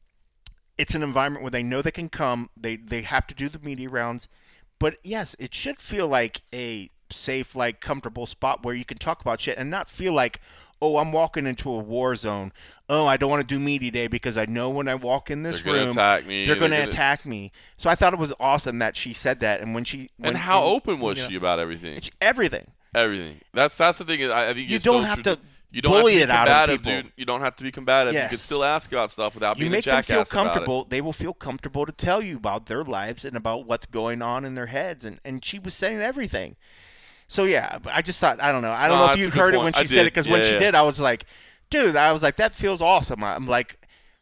it's an environment where they know they can come. They they have to do the media rounds. But, yes, it should feel like a safe, like comfortable spot where you can talk about shit and not feel like, oh, I'm walking into a war zone. Oh, I don't want to do media day because I know when I walk in this they're room, gonna attack me. they're going to gonna... attack me. So I thought it was awesome that she said that. And when she when, and how and, open was you know, she about everything? She, everything. Everything. That's that's the thing. I, I think you it's don't so have true. to. You don't bully have to be it out combative, of people. dude. You don't have to be combative. Yes. You can still ask about stuff without you being make a jackass them feel comfortable. about it. They will feel comfortable to tell you about their lives and about what's going on in their heads. And, and she was saying everything. So, yeah, I just thought, I don't know. I don't no, know if you heard it when she I said did. it, because yeah, when yeah. she did, I was like, dude, I was like, that feels awesome. I'm like,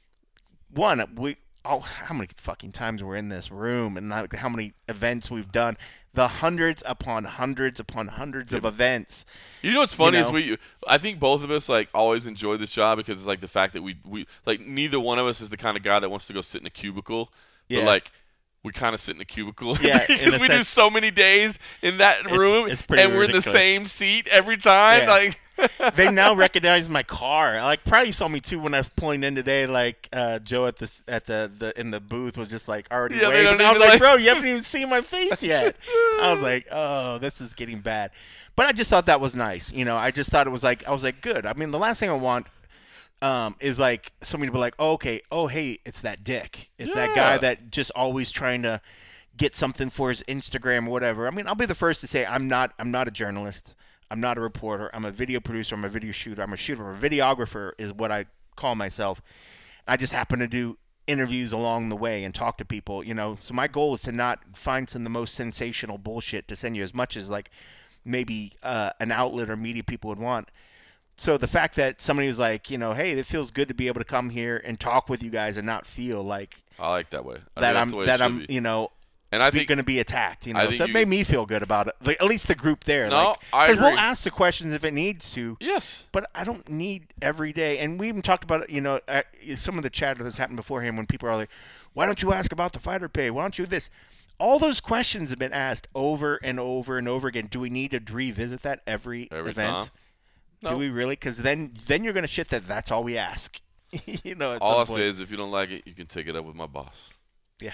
one, we, oh, how many fucking times we're in this room and not, how many events we've done. The hundreds upon hundreds upon hundreds yeah. of events. You know what's funny you know? is we, I think both of us like always enjoy this job because it's like the fact that we, we like neither one of us is the kind of guy that wants to go sit in a cubicle. Yeah. But like we kind of sit in a cubicle. Yeah, in because a we do sense- so many days in that room, it's pretty and we're in the ridiculous. same seat every time. Yeah. Like They now recognize my car. Like probably saw me too when I was pulling in today. Like uh, Joe at the at the, the in the booth was just like already Yeah, they waving. don't I was even, like, like- bro, you haven't even seen my face yet. I was like, oh, this is getting bad. But I just thought that was nice. You know, I just thought it was like I was like, good. I mean, the last thing I want um, is like somebody to be like, oh, okay, oh, hey, it's that dick. It's that guy Yeah. that just always trying to get something for his Instagram or whatever. I mean, I'll be the first to say I'm not I'm not a journalist. I'm not a reporter. I'm a video producer. I'm a video shooter. I'm a shooter. A videographer is what I call myself. I just happen to do interviews along the way and talk to people, you know. So my goal is to not find some of the most sensational bullshit to send you as much as like maybe uh, an outlet or media people would want. So the fact that somebody was like, you know, hey, it feels good to be able to come here and talk with you guys and not feel like I like that way. I that think that's I'm the way it that should I'm be. you know and I think going to be attacked, you I know. think So it you- made me feel good about it. Like, at least the group there. No, like, I we'll agree. ask the questions if it needs to. yes. But I don't need every day. And we even talked about it, you know, uh, some of the chatter that's happened beforehand when people are like, why don't you ask about the fighter pay? Why don't you this? All those questions have been asked over and over and over again. Do we need to revisit that every, Every event? time. Do No. we really? Because then, then you're going to shit that that's all we ask. you know, at All some I'll point. say is, if you don't like it, you can take it up with my boss. Yeah.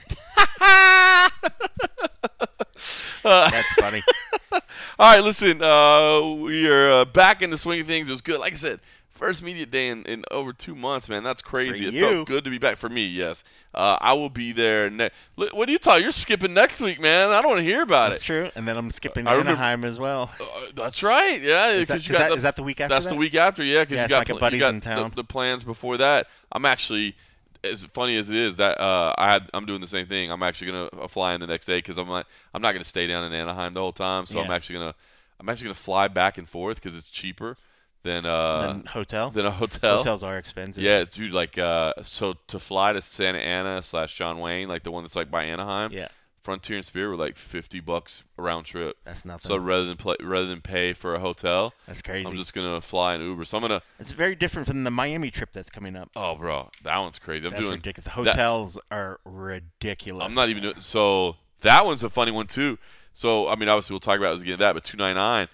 That's funny. All right, listen. Uh, we are uh, back in the swing of things. It was good. Like I said, first media day in, in over two months, man. That's crazy. For it you. felt good to be back for me. Yes, uh, I will be there. Ne- Look, what are you talking? You're skipping next week, man. I don't want to hear about That's it. true. And then I'm skipping I remember- Anaheim as well. Uh, that's right. Yeah, Is that, because is you got that, the, is that the week after that's that? the week after. Yeah, because Yeah, you it's got like a pl- buddies you got in town. The, the plans before that. I'm actually. As funny as it is, that uh, I had, I'm doing the same thing. I'm actually gonna fly in the next day because I'm like, I'm not gonna stay down in Anaheim the whole time. So I'm Yeah. actually gonna I'm actually gonna fly back and forth because it's cheaper than uh Then hotel. than a hotel. Hotels are expensive. Yeah, dude. Like uh, so to fly to Santa Ana slash John Wayne, like the one that's like by Anaheim. Yeah. Frontier and Spirit were like fifty bucks a round trip. That's nothing. So rather than play, rather than pay for a hotel, That's crazy. I'm just gonna fly an Uber. So I'm gonna. It's very different from the Miami trip that's coming up. Oh, bro, that one's crazy. I'm That's doing. ridiculous. The that- hotels are ridiculous. I'm not even doing. So that one's a funny one too. So I mean, obviously we'll talk about it again that, but two ninety-nine,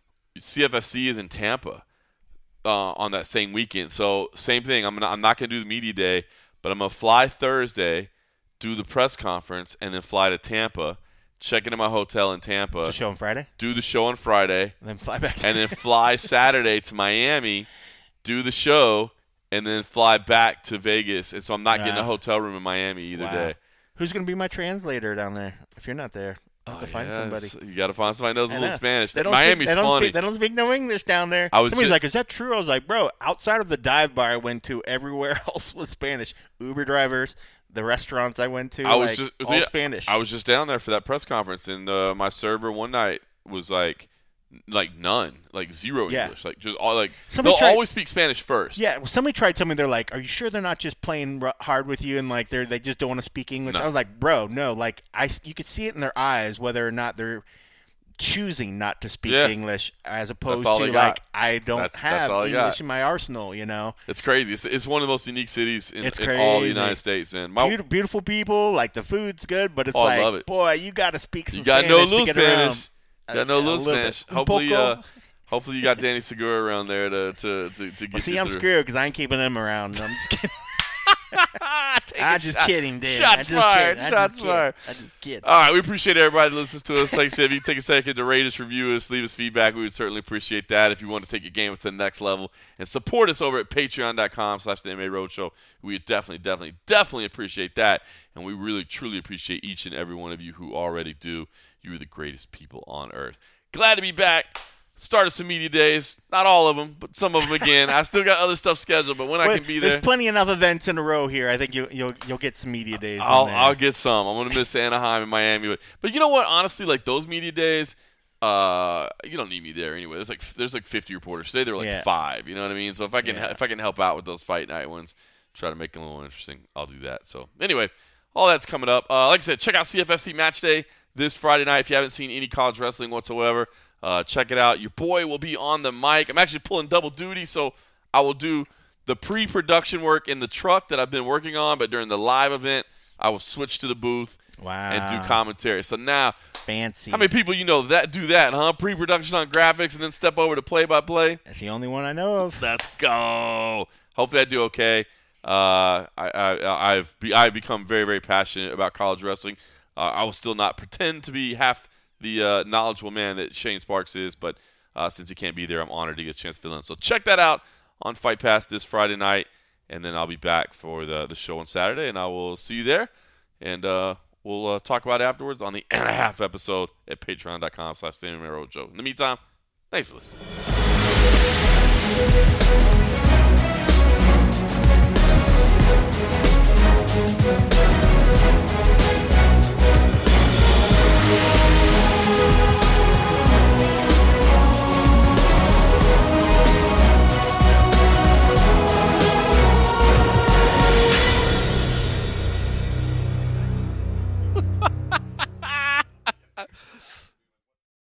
C F F C is in Tampa uh, on that same weekend. So same thing. I'm not. I'm not gonna do the media day, but I'm gonna fly Thursday, do the press conference, and then fly to Tampa, check into my hotel in Tampa, It's a show on Friday, do the show on Friday, and then fly back. and then fly Saturday to Miami, do the show, and then fly back to Vegas. And so I'm not getting a Wow. hotel room in Miami either Wow. day. Who's going to be my translator down there? If you're not there, I have to Oh, find yeah, somebody. it's- You got to find somebody who knows a I little know. Spanish. They don't Miami's speak, they don't funny. Speak, they don't speak no English down there. I was Somebody's ju- like, "Is that true?" I was like, "Bro, outside of the dive bar I went to, everywhere else was Spanish. Uber drivers, the restaurants I went to, I was like, just all yeah, Spanish." I was just down there for that press conference, and uh, my server one night was like, like none, like zero Yeah. English, like just all like Somebody they'll tried- always speak Spanish first. Yeah, well, somebody tried to tell me they're like, "Are you sure they're not just playing r- hard with you and like they're they just don't want to speak English?" No. I was like, "Bro, no. Like I, you could see it in their eyes whether or not they're choosing not to speak Yeah. English as opposed all to they got. like I don't That's- have that's all they English got. in my arsenal." You know, It's crazy. It's, it's one of the most unique cities in, It's in all the crazy. United States, man. My, Beautiful, beautiful people. Like the food's good, but it's Oh, I like, love it. boy, you got to speak some you got Spanish no to little get around. Spanish. You got no Uh, little a little Spanish. bit. Un Hopefully, poco. uh, hopefully you got Danny Segura around there to to to, to get Well, see, you I'm through. screwed because I ain't keeping him around. I'm just kidding. Take I'm a just shot. kidding, dude. Shots I just fired. Kid. I Shots just kid. fired. I just kid. All right, we appreciate everybody that listens to us. Like I said, if you take a second to rate us, review us, leave us feedback, we would certainly appreciate that. If you want to take your game to the next level and support us over at patreon.com slash the MMA Roadshow, we would definitely, definitely, definitely appreciate that. And we really, truly appreciate each and every one of you who already do. You are the greatest people on earth. Glad to be back. Started some media days. Not all of them, but some of them again. I still got other stuff scheduled, but when I Well, can be there's there, plenty enough events in a row here. I think you, you'll you'll get some media days. in I'll there. I'll get some. I'm gonna miss Anaheim and Miami, but but you know what? Honestly, like those media days, uh, you don't need me there anyway. There's like there's like fifty reporters today. There were like Yeah. five. You know what I mean? So if I can Yeah. if I can help out with those fight night ones, try to make them a little interesting, I'll do that. So anyway, all that's coming up. Uh, like I said, check out C F F C Match Day this Friday night. If you haven't seen any college wrestling whatsoever, uh, check it out. Your boy will be on the mic. I'm actually pulling double duty, so I will do the pre-production work in the truck that I've been working on, but during the live event, I will switch to the booth wow. and do commentary. So now, fancy. How many people you know that do that, huh? Pre-production on graphics and then step over to play-by-play? That's the only one I know of. Let's go. Hopefully I do okay. Uh, I, I, I've be, I've become very, very passionate about college wrestling. Uh, I will still not pretend to be half the uh, knowledgeable man that Shane Sparks is, but uh, since he can't be there, I'm honored to get a chance to fill in. So check that out on Fight Pass this Friday night, and then I'll be back for the, the show on Saturday, and I will see you there. And uh, we'll uh, talk about it afterwards on the and a half episode at patreon.com slash Joe. In the meantime, thanks for listening.